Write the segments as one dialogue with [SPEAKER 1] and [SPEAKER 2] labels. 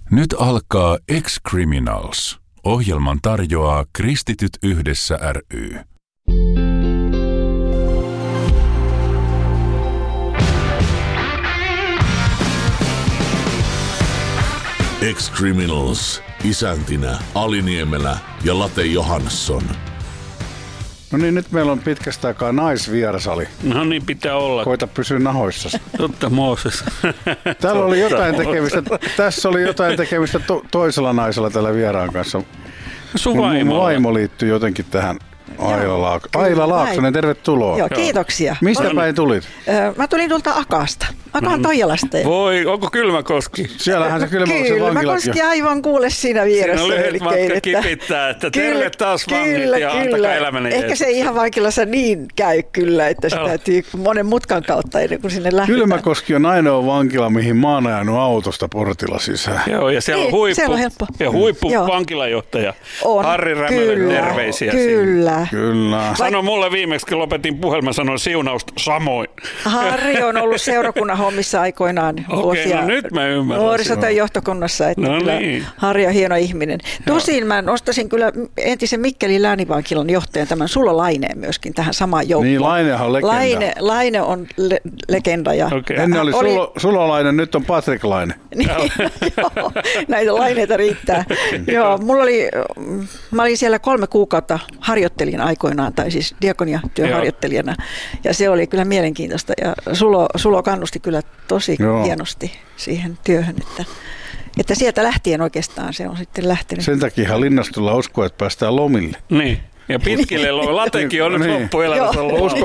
[SPEAKER 1] Nyt alkaa Ex-Criminals. Ohjelman tarjoaa Kristityt yhdessä ry.
[SPEAKER 2] Ex-Criminals. Isäntinä Ali Niemelä ja Late Johansson.
[SPEAKER 3] No niin, nyt meillä on pitkästä aikaa naisvierasali.
[SPEAKER 4] No niin, pitää olla.
[SPEAKER 3] Koita pysyä nahoissasi.
[SPEAKER 4] Totta, Mooses.
[SPEAKER 3] Täällä oli jotain tekemistä, tässä oli jotain tekemistä toisella naisella tällä vieraan kanssa.
[SPEAKER 4] Sun
[SPEAKER 3] Mun vaimo liittyy jotenkin tähän. Aila Laaksonen, tervetuloa.
[SPEAKER 5] Joo, kiitoksia.
[SPEAKER 3] Mistä päin tulit?
[SPEAKER 5] Mä tulin tuolta Akaasta. Akaan Toijalasta.
[SPEAKER 4] Voi, onko Kylmäkoski?
[SPEAKER 3] Siellähän se Kylmäkoski vankila.
[SPEAKER 5] Kylmäkoski aivan kuule siinä vieressä.
[SPEAKER 4] Siinä on lyhyt matka kipittää, että terve taas vangit ja antakaa elämäni
[SPEAKER 5] Ehkä se ihan vankilassa niin käy kyllä, että se täytyy monen mutkan kautta ennen kuin sinne lähdetään.
[SPEAKER 3] Kylmäkoski on ainoa vankila, mihin mä oon ajanut autosta portilla sisään.
[SPEAKER 4] Joo, ja siellä on huippu vankilajohtaja. Harri Rämölän terveisiä.
[SPEAKER 3] Kyllä.
[SPEAKER 4] Sano mulle viimeksi, kun lopetin puhelman, sanoin siunausta samoin.
[SPEAKER 5] Harri on ollut seurakunnan hommissa aikoinaan vuosia.
[SPEAKER 4] No nyt mä ymmärrän.
[SPEAKER 5] Nuorisotyön johtokunnassa, että kyllä Harri on hieno ihminen. Tosin mä nostaisin kyllä entisen Mikkelin lääninvankilan johtajan tämän Sulo Laineen myöskin tähän samaan joukkoon.
[SPEAKER 3] Niin, Lainehan on legenda.
[SPEAKER 5] Laine on legenda. Ja
[SPEAKER 3] ennen oli Sulo Laine, nyt on Patrik Laine.
[SPEAKER 5] Joo, näitä laineita riittää. Joo, mä olin siellä 3 kuukautta harjoittelin aikoinaan, tai siis diakoniatyöharjoittelijana, ja se oli kyllä mielenkiintoista, ja Sulo kannusti kyllä tosi hienosti siihen työhön, että sieltä lähtien oikeastaan se on sitten lähtenyt.
[SPEAKER 3] Sen takia Linnastolla uskoo, että päästään lomille.
[SPEAKER 4] Niin. Ja pitkille Latekin on nyt loppuelämässä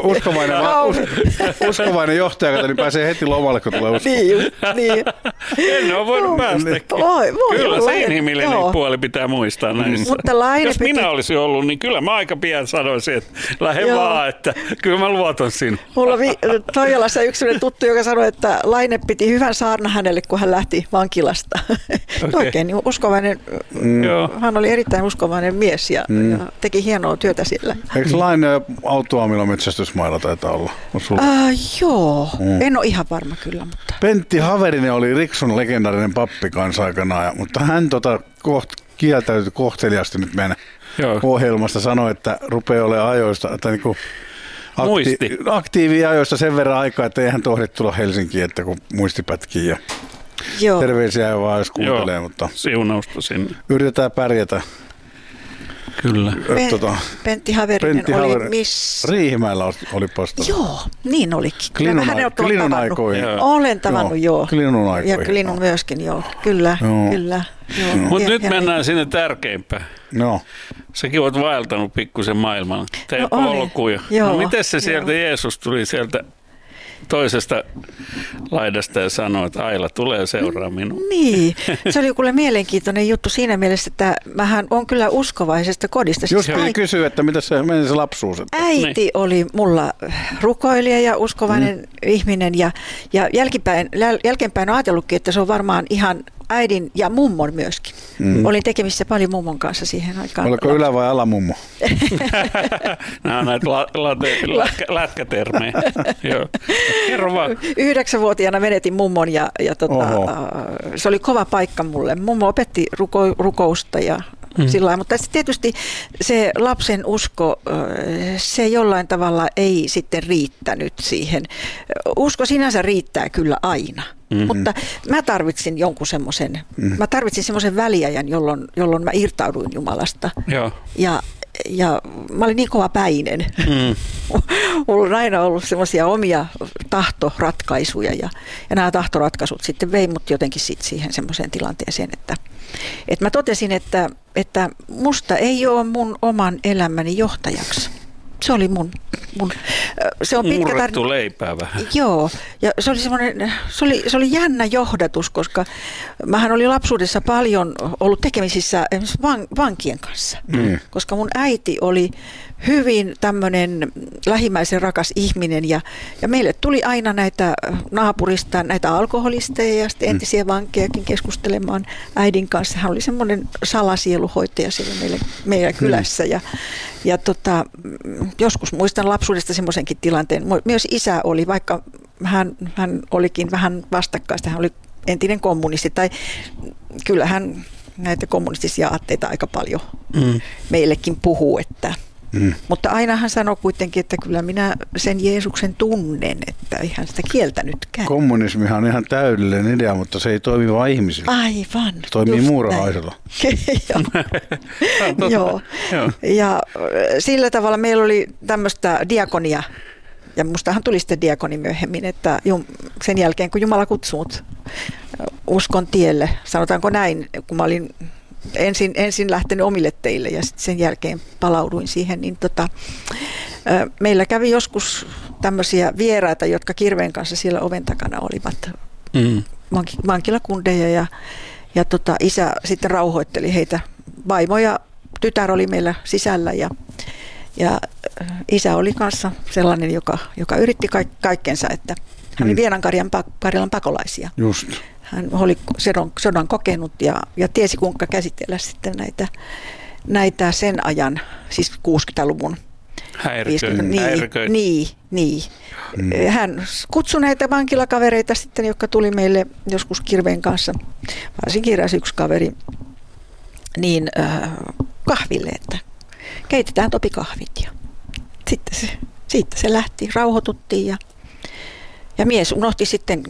[SPEAKER 3] uskovainen johtaja, niin pääsee heti lomalle, kun tulee uskoa.
[SPEAKER 5] Niin.
[SPEAKER 4] En ole voinut päästäkin. Kyllä se inhimillinen puoli pitää muistaa näissä.
[SPEAKER 5] Mutta
[SPEAKER 4] jos minä olisin ollut, niin kyllä mä aika pian sanoisin, että lähde vaan, että kyllä mä luotan sinne.
[SPEAKER 5] Mulla on Toijalassa yksi sellainen tuttu, joka sanoi, että Laine piti hyvän saarna hänelle, kun hän lähti vankilasta. Oikein niin uskovainen. Hän oli erittäin uskovainen mies ja teki hienoa työtä siellä.
[SPEAKER 3] Eikö Laine autoamilla metsästysmailla taitaa olla?
[SPEAKER 5] Joo, en ole ihan varma kyllä. Mutta.
[SPEAKER 3] Pentti Haverinen oli Riksun legendaarinen pappi kanssa aikanaan, mutta hän kieltäytyi kohteliasti nyt meidän ohjelmasta, sanoi, että rupeaa olemaan ajoista, että niinku aktiivia ajoista sen verran aikaa, että eihän tohdi tulla Helsinkiin, että kun muisti pätkii ja terveisiä vaan jos kuuntelee, mutta
[SPEAKER 4] siunausta sinne.
[SPEAKER 3] Yritetään pärjätä.
[SPEAKER 4] Kyllä.
[SPEAKER 5] Pentti Haverinen oli missä?
[SPEAKER 3] Riihimäellä oli postalla.
[SPEAKER 5] Joo, niin olikin.
[SPEAKER 3] Klinun aikoihin.
[SPEAKER 5] Olen tavannut, joo.
[SPEAKER 3] Klinun aikoihin.
[SPEAKER 5] Ja Klinun myöskin, joo. Kyllä.
[SPEAKER 4] Mutta nyt mennään sinne tärkeimpään.
[SPEAKER 3] No.
[SPEAKER 4] Säkin olet vaeltanut pikkusen maailman. Polkuja. No miten se sieltä Jeesus tuli sieltä toisesta laidasta ja sanoi, että Aila tulee seuraa minua.
[SPEAKER 5] Niin, se oli kuule mielenkiintoinen juttu siinä mielessä, että mähän on kyllä uskovaisesta kodista.
[SPEAKER 3] Just kysyä, että mitä se meni se lapsuus?
[SPEAKER 5] Äiti oli mulla rukoilija ja uskovainen ihminen ja jälkeenpäin on ajatellutkin, että se on varmaan ihan äidin ja mummon myöskin. Olin tekemissä paljon mummon kanssa siihen aikaan.
[SPEAKER 3] Oliko ylä- vai alamummo?
[SPEAKER 4] Nämä on näitä lätkätermejä. Kerro vaan.
[SPEAKER 5] 9-vuotiaana menetin mummon ja se oli kova paikka mulle. Mummo opetti rukousta ja sillä lailla, mutta tietysti se lapsen usko, se jollain tavalla ei sitten riittänyt siihen. Usko sinänsä riittää kyllä aina, mutta mä tarvitsin jonkun semmoisen, mä tarvitsin semmoisen väliajan, jolloin mä irtauduin Jumalasta. Ja mä olin niin kovapäinen. Mulla on aina ollut semmoisia omia tahtoratkaisuja ja nämä tahtoratkaisut sitten vei mut jotenkin siihen semmoiseen tilanteeseen, että mä totesin, että musta ei ole mun oman elämäni johtajaksi. Se oli mun se on pitkä
[SPEAKER 4] murrettu leipää vähän.
[SPEAKER 5] Joo, ja se oli semmoinen, se oli jännä johdatus, koska mähän olin lapsuudessa paljon ollut tekemisissä esimerkiksi vankien kanssa, koska mun äiti oli hyvin tämmöinen lähimmäisen rakas ihminen ja meille tuli aina näitä naapurista, näitä alkoholisteja ja sitten entisiä vankejakin keskustelemaan äidin kanssa. Hän oli semmoinen salasieluhoitaja siellä meidän kylässä ja joskus muistan lapsuudesta semmoisenkin tilanteen. Myös isä oli, vaikka hän olikin vähän vastakkaista, hän oli entinen kommunisti, tai kyllähän näitä kommunistisia aatteita aika paljon meillekin puhuu, mutta aina hän sanoi kuitenkin, että kyllä minä sen Jeesuksen tunnen, että ei hän sitä kieltänytkään.
[SPEAKER 3] Kommunismihan on ihan täydellinen idea, mutta se ei toimi vain ihmisille.
[SPEAKER 5] Aivan.
[SPEAKER 3] Se toimii muurahaisella.
[SPEAKER 5] Joo. Ja sillä tavalla meillä oli tämmöistä diakonia, ja mustahan tuli sitten diakoni myöhemmin, että sen jälkeen kun Jumala kutsui mut uskon tielle, sanotaanko näin, kun mä olin ensin lähtenyt omille teille ja sitten sen jälkeen palauduin siihen, niin meillä kävi joskus tämmöisiä vieraita, jotka kirveen kanssa siellä oven takana olivat vankilakundeja ja isä sitten rauhoitteli heitä. Vaimo ja tytär oli meillä sisällä ja isä oli kanssa sellainen, joka yritti kaikkensa, että hän oli Vienankarjalan pakolaisia.
[SPEAKER 3] Just.
[SPEAKER 5] Hän oli sodan kokenut ja tiesi kuinka käsitellä sitten näitä sen ajan, siis 60-luvun
[SPEAKER 4] häiriköitä.
[SPEAKER 5] Niin. Hän kutsui näitä vankilakavereita sitten, jotka tuli meille joskus kirveen kanssa, varsinkin eräs yksi kaveri, niin kahville, että keitetään Topi kahvit. Ja sitten se lähti, rauhoituttiin ja mies unohti sitten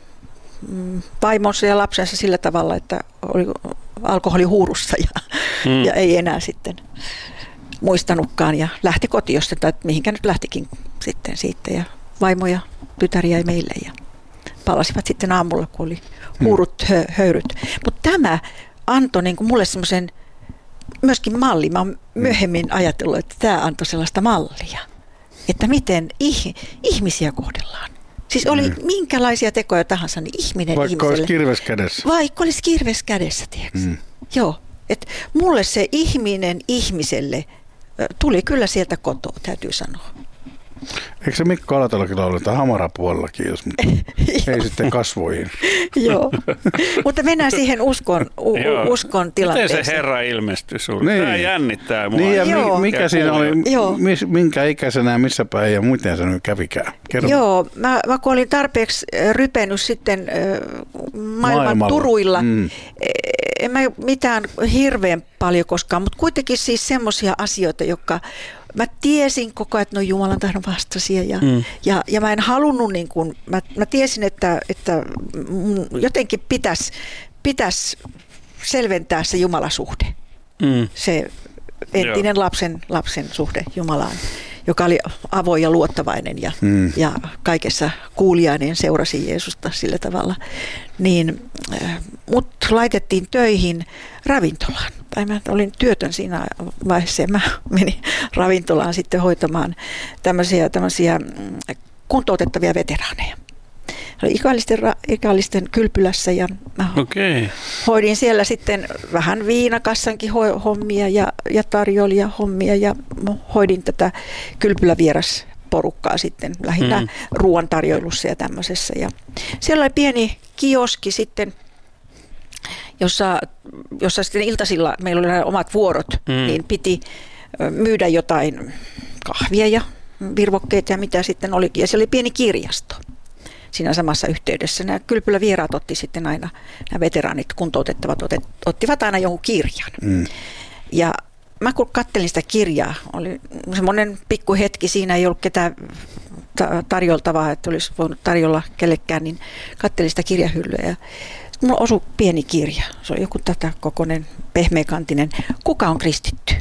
[SPEAKER 5] vaimonsa ja lapsensa sillä tavalla, että oli alkoholihuurussa ja ei enää sitten muistanutkaan ja lähti kotiosta, tai mihinkä nyt lähtikin sitten siitä ja vaimo ja tytär jäi meille ja palasivat sitten aamulla, kun oli huurut höyryt. Mutta tämä antoi niin kuin mulle semmoisen myöskin malli. Mä oon myöhemmin ajatellut, että tämä antoi sellaista mallia, että miten ihmisiä kohdellaan. Siis oli minkälaisia tekoja tahansa, niin ihminen
[SPEAKER 3] vaikka
[SPEAKER 5] ihmiselle.
[SPEAKER 3] Olisi kirves kädessä.
[SPEAKER 5] Vaikka olisi kirves kädessä, tiedätkö? Joo, että mulle se ihminen ihmiselle tuli kyllä sieltä kotoa, täytyy sanoa.
[SPEAKER 3] Eikö se Mikko Alatalokin lauleta hamarapuolellakin, jos ei sitten kasvoihin?
[SPEAKER 5] Joo, mutta mennään siihen uskon tilanteeseen.
[SPEAKER 4] Miten se Herra ilmestyi sinulle? Niin. Tämä jännittää mua.
[SPEAKER 3] Niin ja mikä siinä oli, minkä ikäisenä, missä päin ja miten se nyt kävikään? Kerro.
[SPEAKER 5] Joo, mä kun olin tarpeeksi rypenyt sitten maailman turuilla, en mä mitään hirveän paljon koskaan, mutta kuitenkin siis semmoisia asioita, jotka mä tiesin koko ajan, että ne on Jumalan tahdon vastaisia ja mä en halunnut, niin kuin, mä tiesin, että jotenkin pitäisi selventää se Jumalasuhde, se entinen lapsen suhde Jumalaan, joka oli avoin ja luottavainen ja kaikessa kuulijainen, seurasi Jeesusta sillä tavalla, niin mut laitettiin töihin ravintolaan. Tai mä olin työtön siinä vaiheessa ja mä menin ravintolaan sitten hoitamaan tämmöisiä kuntoutettavia veteraaneja. Oli ikällisten kylpylässä ja mä hoidin siellä sitten vähän viinakassankin hommia ja tarjoilijahommia ja hoidin tätä kylpylävierasporukkaa sitten lähinnä ruoan tarjoilussa ja tämmöisessä. Ja siellä oli pieni kioski sitten, jossa sitten iltasilla meillä oli omat vuorot, niin piti myydä jotain kahvia ja virvokkeita ja mitä sitten olikin. Ja siellä oli pieni kirjasto siinä samassa yhteydessä. Nämä kylpylävieraat otti sitten aina, nämä veteraanit, kuntoutettavat, ottivat aina jonkun kirjan. Ja mä kun kattelin sitä kirjaa, oli semmoinen pikku hetki, siinä ei ollut ketään tarjoltavaa, että olisi voinut tarjolla kellekään, niin kattelin sitä kirjahyllyä ja mulla osui pieni kirja. Se on joku tätä kokoinen, pehmeäkantinen. Kuka on kristitty?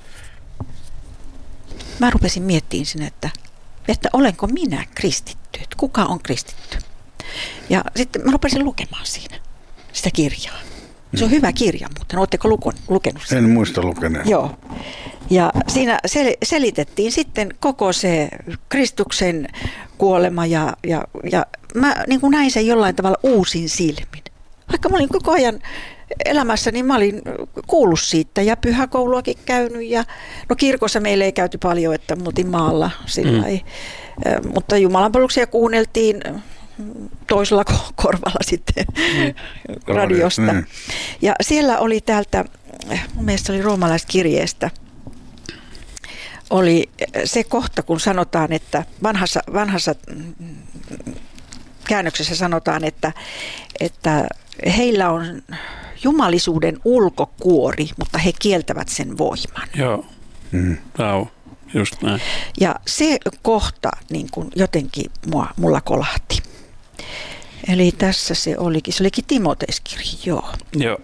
[SPEAKER 5] Mä rupesin miettimään sinne, että olenko minä kristitty? Että kuka on kristitty? Ja sitten mä rupesin lukemaan siinä sitä kirjaa. Se on hyvä kirja, mutta oletteko lukenut sitä?
[SPEAKER 3] En muista lukeneen.
[SPEAKER 5] Joo. Ja siinä selitettiin sitten koko se Kristuksen kuolema ja mä niin kuin näin sen jollain tavalla uusin silmin. Vaikka mä olin koko ajan elämässä, niin mä olin kuullut siitä ja pyhäkouluakin käynyt. Ja, no kirkossa meillä ei käyty paljon, että me oltiin maalla sillai. Mutta jumalanpalveluksia kuunneltiin toisella korvalla sitten radiosta. Ja siellä oli täältä, mun mielestä oli roomalaiskirjeestä, oli se kohta, kun sanotaan, että vanhassa käännöksessä sanotaan, että heillä on jumalisuuden ulkokuori, mutta he kieltävät sen voiman.
[SPEAKER 4] Joo, tämä on just näin.
[SPEAKER 5] Ja se kohta niin kuin jotenkin mulla kolahti. Eli tässä se olikin Timoteiskirja, joo.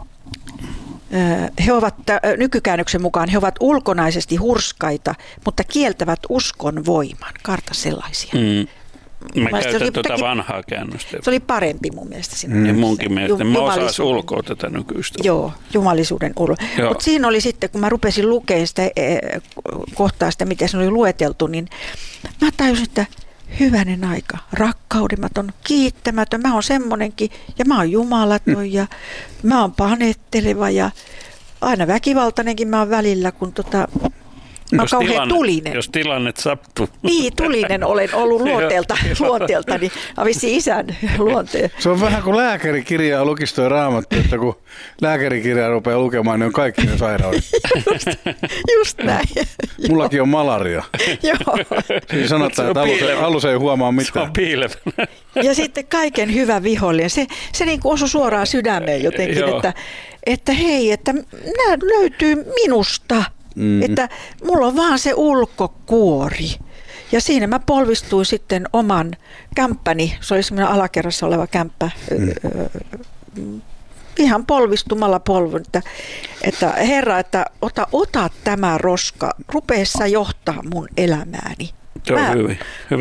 [SPEAKER 5] He ovat nykykäännöksen mukaan he ovat ulkonaisesti hurskaita, mutta kieltävät uskon voiman. Karta sellaisia.
[SPEAKER 4] Mä käytän tuota vanhaa käännöstä.
[SPEAKER 5] Se oli parempi mun mielestä.
[SPEAKER 4] Ja munkin mielestä. Mä osaisin ulkoa tätä nykyistä.
[SPEAKER 5] Joo, jumalisuuden ulkoa. Mutta siinä oli sitten, kun mä rupesin lukemaan sitä kohtaa sitä, miten se oli lueteltu, niin mä tajusin, että hyvänen aika, rakkaudematon, kiittämätön, mä oon semmonenkin ja mä oon jumalaton ja mä oon panetteleva ja aina väkivaltainenkin mä oon välillä, kun mä oon kauhean tulinen.
[SPEAKER 4] Jos tilanne sattuu.
[SPEAKER 5] Niin, tulinen olen ollut luonteeltani, avissi isän luonteen.
[SPEAKER 3] Se on vähän kuin lääkärikirjaa lukistoi Raamattu, että kun lääkärikirjaa rupeaa lukemaan, niin on kaikki ne sairaudet.
[SPEAKER 5] Just näin.
[SPEAKER 3] Mullakin on malaria.
[SPEAKER 5] Joo.
[SPEAKER 3] Siinä sanotaan, että alus ei huomaa mitään.
[SPEAKER 4] Se on piilevä.
[SPEAKER 5] Ja sitten kaiken hyvä vihollinen. Se niin kuin osui suoraan sydämeen jotenkin, että hei, että nämä löytyy minusta. Että mulla on vaan se ulkokuori. Ja siinä mä polvistuin sitten oman kämppäni. Se oli semmoinen alakerrassa oleva kämppä. Ihan polvistumalla polvun. Että Herra, että ota tämä roska. Rupea sä johtaa mun elämääni.
[SPEAKER 4] Se on hyvin.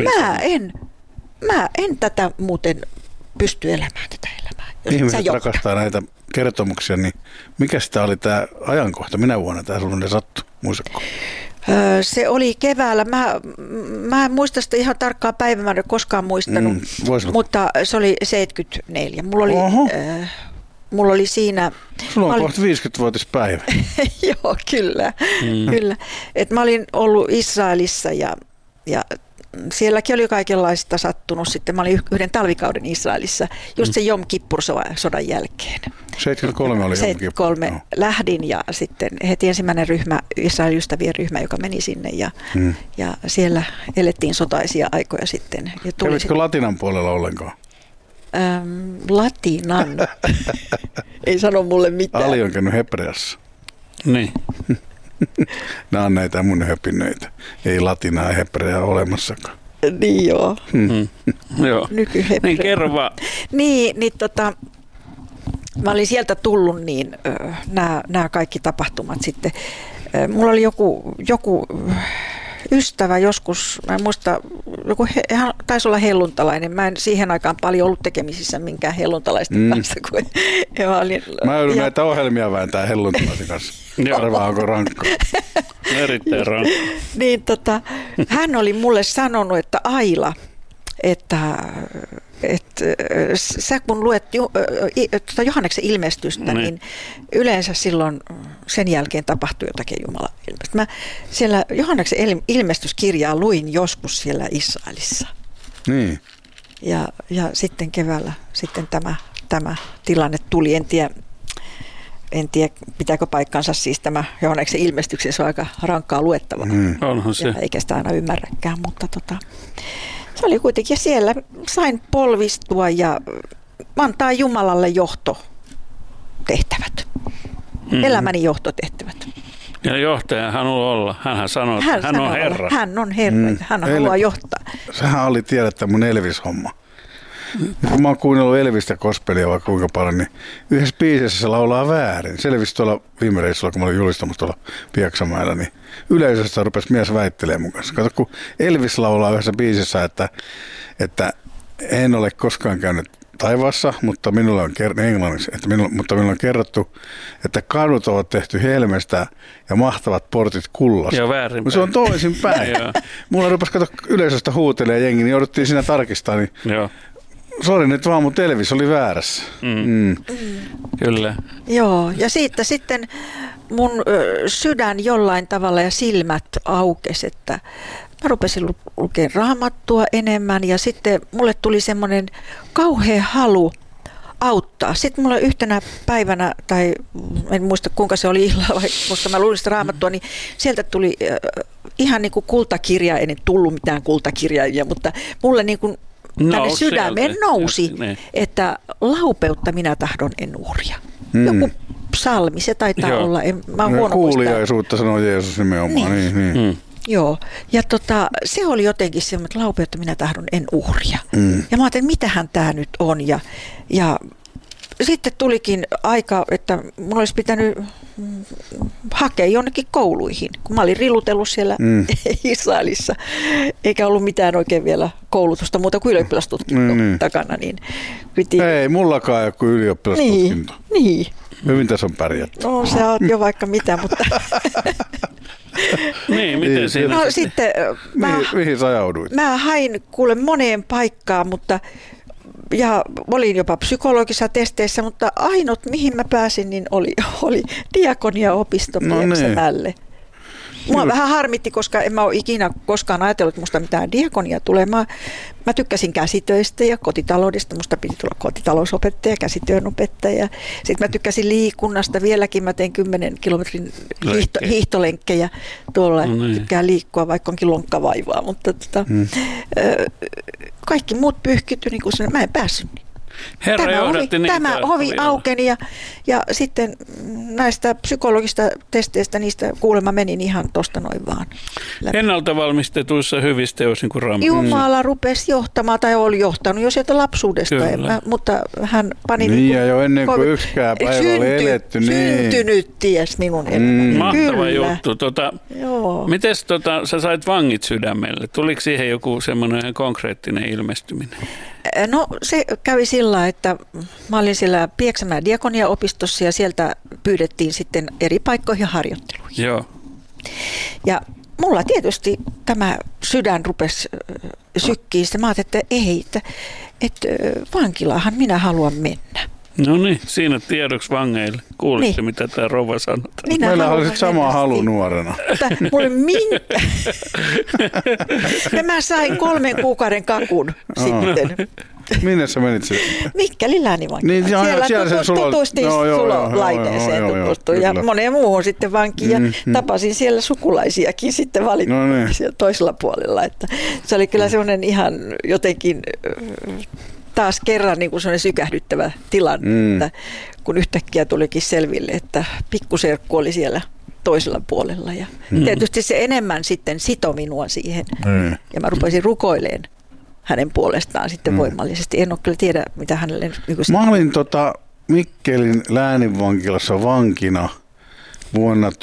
[SPEAKER 5] Mä en tätä muuten pysty elämään tätä elämää.
[SPEAKER 3] Ihmiset rakastaa näitä kertomuksia, niin mikä sitä oli tämä ajankohta? Minä vuonna tämä sinulle sattui? Muistatko?
[SPEAKER 5] Se oli keväällä. Mä en muista sitä ihan tarkkaa päivää, mä en ole koskaan muistanut, mutta se oli 74. Mulla oli siinä...
[SPEAKER 3] Sulla on kohta 50-vuotispäivä.
[SPEAKER 5] Joo, kyllä. Et mä olin ollut Israelissa ja sielläkin oli kaikenlaista sattunut. Sitten mä olin yhden talvikauden Israelissa, just se Jom Kippur-sodan jälkeen.
[SPEAKER 3] 73 oli Jom Kippur.
[SPEAKER 5] 73 lähdin ja sitten heti ensimmäinen ryhmä, Israelin ystävien ryhmä, joka meni sinne ja siellä elettiin sotaisia aikoja sitten.
[SPEAKER 3] Kävitkö latinan puolella ollenkaan?
[SPEAKER 5] Latinan? Ei sano mulle mitään.
[SPEAKER 3] Ali on käynyt hebreassa.
[SPEAKER 4] Niin.
[SPEAKER 3] Nämä on näitä mun höpinöitä. Ei latinaa ja hebreaa olemassakaan.
[SPEAKER 5] Niin joo.
[SPEAKER 4] Joo. Niin kerro vaan.
[SPEAKER 5] Niin mä olin sieltä tullut, niin nämä kaikki tapahtumat sitten. Mulla oli joku ystävä joskus, mä en muista, hän taisi olla helluntalainen. Mä en siihen aikaan paljon ollut tekemisissä minkään helluntalaisten kanssa.
[SPEAKER 3] Mä joudun näitä ohjelmia vääntää helluntalaisen kanssa. Arvaa, onko rankka?
[SPEAKER 4] Erittäin rankka.
[SPEAKER 5] Niin hän oli mulle sanonut, että Aila, että sä kun luet Johanneksen ilmestystä, niin yleensä silloin sen jälkeen tapahtui jotakin Jumalan ilmestystä. Mä siellä Johanneksen ilmestyskirjaa luin joskus siellä Israelissa.
[SPEAKER 3] Niin.
[SPEAKER 5] Ja sitten keväällä sitten tämä tilanne tuli. En tiedä, pitääkö paikkansa siis tämä Johanneksen ilmestyksen, se on aika rankkaa luettavaa.
[SPEAKER 4] Onhan se.
[SPEAKER 5] Eikä sitä aina ymmärräkään, mutta se oli kuitenkin, ja siellä sain polvistua ja antaa Jumalalle johtotehtävät, elämäni johtotehtävät. Ja
[SPEAKER 4] johtaja hän haluaa olla. Hänhän sanoo, että hän on Herra.
[SPEAKER 5] Hän on Herra, hän haluaa johtaa.
[SPEAKER 3] Sähän oli tiedettä mun Elvis-homma. Kun mä oon kuunnellut Elvistä gospelia vaikka kuinka paljon, niin yhdessä biisissä se laulaa väärin. Selvisi tuolla viime reissulla, kun mä olin julistamassa tuolla Pieksämäellä, niin yleisöstä rupesi mies väittelemään mun kanssa. Kato, kun Elvis laulaa yhdessä biisissä, että en ole koskaan käynyt taivaassa, mutta minulle on englanniksi, mutta minulle on kerrottu, että kadut ovat tehty helmestä ja mahtavat portit kullasta.
[SPEAKER 4] Joo, väärinpäin.
[SPEAKER 3] Se on toisinpäin. Mulla rupesi kato yleisöstä huutelee jengi, niin jouduttiin siinä tarkistaa, niin
[SPEAKER 4] joo.
[SPEAKER 3] Sori nyt vaan, mutta Elvis oli väärässä.
[SPEAKER 4] Kyllä.
[SPEAKER 5] Joo, ja siitä sitten mun sydän jollain tavalla ja silmät aukesi, että mä rupesin lukemaan Raamattua enemmän ja sitten mulle tuli semmoinen kauhea halu auttaa. Sitten mulla yhtenä päivänä, tai en muista kuinka se oli illalla, koska mä luin sitä Raamattua, niin sieltä tuli ihan niin kuin kultakirja, ei tullut mitään kultakirjaajia, mutta mulle niin kuin tänne sydämeen nousi, että laupeutta minä tahdon en uhria. Joku psalmi, se taitaa olla. Mä oon huono
[SPEAKER 3] kuuliaisuutta sanoo Jeesus nimenomaan. Niin.
[SPEAKER 5] Joo, ja se oli jotenkin semmoinen, että laupeutta minä tahdon en uhria. Ja mä ajattelin, mitähän tämä nyt on. Ja sitten tulikin aika, että mun olisi pitänyt hakea jonnekin kouluihin, kun mä olin rilutellut siellä Israelissa, eikä ollut mitään oikein vielä koulutusta muuta kuin ylioppilastutkinto takana. Niin
[SPEAKER 3] ei mullakaan ole kuin ylioppilastutkinto.
[SPEAKER 5] Niin.
[SPEAKER 3] Hyvin tässä on pärjätty.
[SPEAKER 5] No sä oot jo vaikka mitä, mutta...
[SPEAKER 4] Niin, miten siinä?
[SPEAKER 5] No sitten...
[SPEAKER 3] Mihin sä ajauduit?
[SPEAKER 5] Mä hain kuule moneen paikkaan, ja olin jopa psykologisissa testeissä, mutta ainut mihin mä pääsin, niin oli diakonia-opisto Pieksämäelle. Mua vähän harmitti, koska en mä ole ikinä koskaan ajatellut, että musta mitään diakonia tulee. Mä tykkäsin käsitöistä ja kotitaloudesta. Musta piti tulla kotitalousopettaja, käsityönopettaja. Sitten mä tykkäsin liikunnasta. Vieläkin mä teen 10 kilometrin hiihtolenkkejä tuolla. Tykkään liikkua, vaikka onkin lonkkavaivaa. Mutta kaikki muut pyyhkitty, niin kuin mä en päässyt. Tämä ovi aukeni ja sitten näistä psykologista testeistä niistä kuulemma menin ihan tosta noin vaan läpi.
[SPEAKER 4] Ennalta valmistetuissa hyvistä olisi niin kuin Raamattu.
[SPEAKER 5] Jumala rupesi johtamaan tai oli johtanut jo sieltä lapsuudesta, mutta hän pani
[SPEAKER 3] niin ja jo ennen kuin yksikään päivä oli eletty.
[SPEAKER 5] Syntynyt ties minun elämäni.
[SPEAKER 4] Mahtava juttu. Mites sä sait vangit sydämelle? Tuliko siihen joku semmoinen konkreettinen ilmestyminen?
[SPEAKER 5] No se kävi sillä, että mä olin siellä Pieksämäen diakonia-opistossa ja sieltä pyydettiin sitten eri paikkoihin harjoitteluihin.
[SPEAKER 4] Joo.
[SPEAKER 5] Ja mulla tietysti tämä sydän rupesi sykkiin. Mä ajattelin, että ei, että vankilahan minä haluan mennä.
[SPEAKER 4] No niin, siinä tiedoksi vangeille. Kuulitte, mitä tämä rouva sanoi?
[SPEAKER 3] Meillä oli sitten sama halu nuorena.
[SPEAKER 5] Ja mä sain 3 kuukauden kakun sitten.
[SPEAKER 3] Minne sä menit sitten?
[SPEAKER 5] Mikkelin lääninvankilaan. Niin, siellä tutustiin Sulolaineeseen ja moneen muuhun sitten vankiin. Ja tapasin siellä sukulaisiakin sitten valitettavasti siellä toisella puolella. Että se oli kyllä semmoinen ihan jotenkin... Taas kerran niin kuin sellainen sykähdyttävä tilanne, että kun yhtäkkiä tulikin selville, että pikkuserkku oli siellä toisella puolella. Ja tietysti se enemmän sitten sitoi minua siihen. Ja mä rupesin rukoilemaan hänen puolestaan sitten voimallisesti. En ole kyllä tiedä, mitä hänelle...
[SPEAKER 3] Mä olin Mikkelin lääninvankilassa vankina vuonna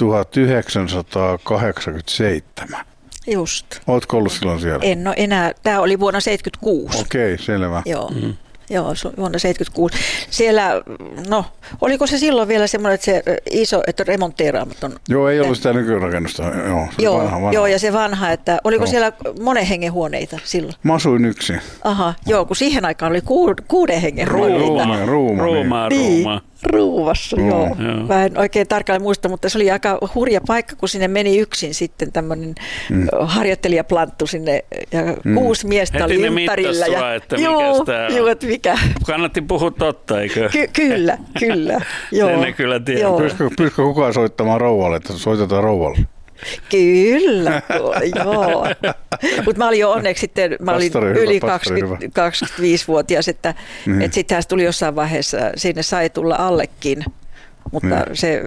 [SPEAKER 3] 1987.
[SPEAKER 5] Just.
[SPEAKER 3] Ootko ollut silloin siellä?
[SPEAKER 5] En ole enää. Tämä oli vuonna 1976.
[SPEAKER 3] Okei, selvä.
[SPEAKER 5] Joo. Joo, vuonna 1976. Siellä, no, oliko se silloin vielä semmoinen, että se iso, että remonteeraamaton?
[SPEAKER 3] Joo, ei ollut sitä nykyrakennusta.
[SPEAKER 5] Joo, ja se vanha, että oliko siellä monen hengen huoneita silloin?
[SPEAKER 3] Mä asuin yksin.
[SPEAKER 5] Aha, joo, kun siihen aikaan oli 6 hengen huoneita.
[SPEAKER 3] Ruuma.
[SPEAKER 5] Ruuvassa, joo. Mä en oikein tarkalleen muista, mutta se oli aika hurja paikka, kun sinne meni yksin sitten tämmöinen harjoittelijaplanttu sinne ja 6 miestä oli ympärillä.
[SPEAKER 4] Että mikä. Kannatti puhua totta, eikö?
[SPEAKER 5] Kyllä. Joo.
[SPEAKER 4] Sen ne kyllä tiedä.
[SPEAKER 3] Pyyskö kukaan soittamaan rouvalle, että soitetaan rouvalle?
[SPEAKER 5] Kyllä, joo. Mutta mä olin jo onneksi sitten, mä olin yli 25-vuotias, että sittenhän se tuli jossain vaiheessa, sinne sai tulla allekin, mutta se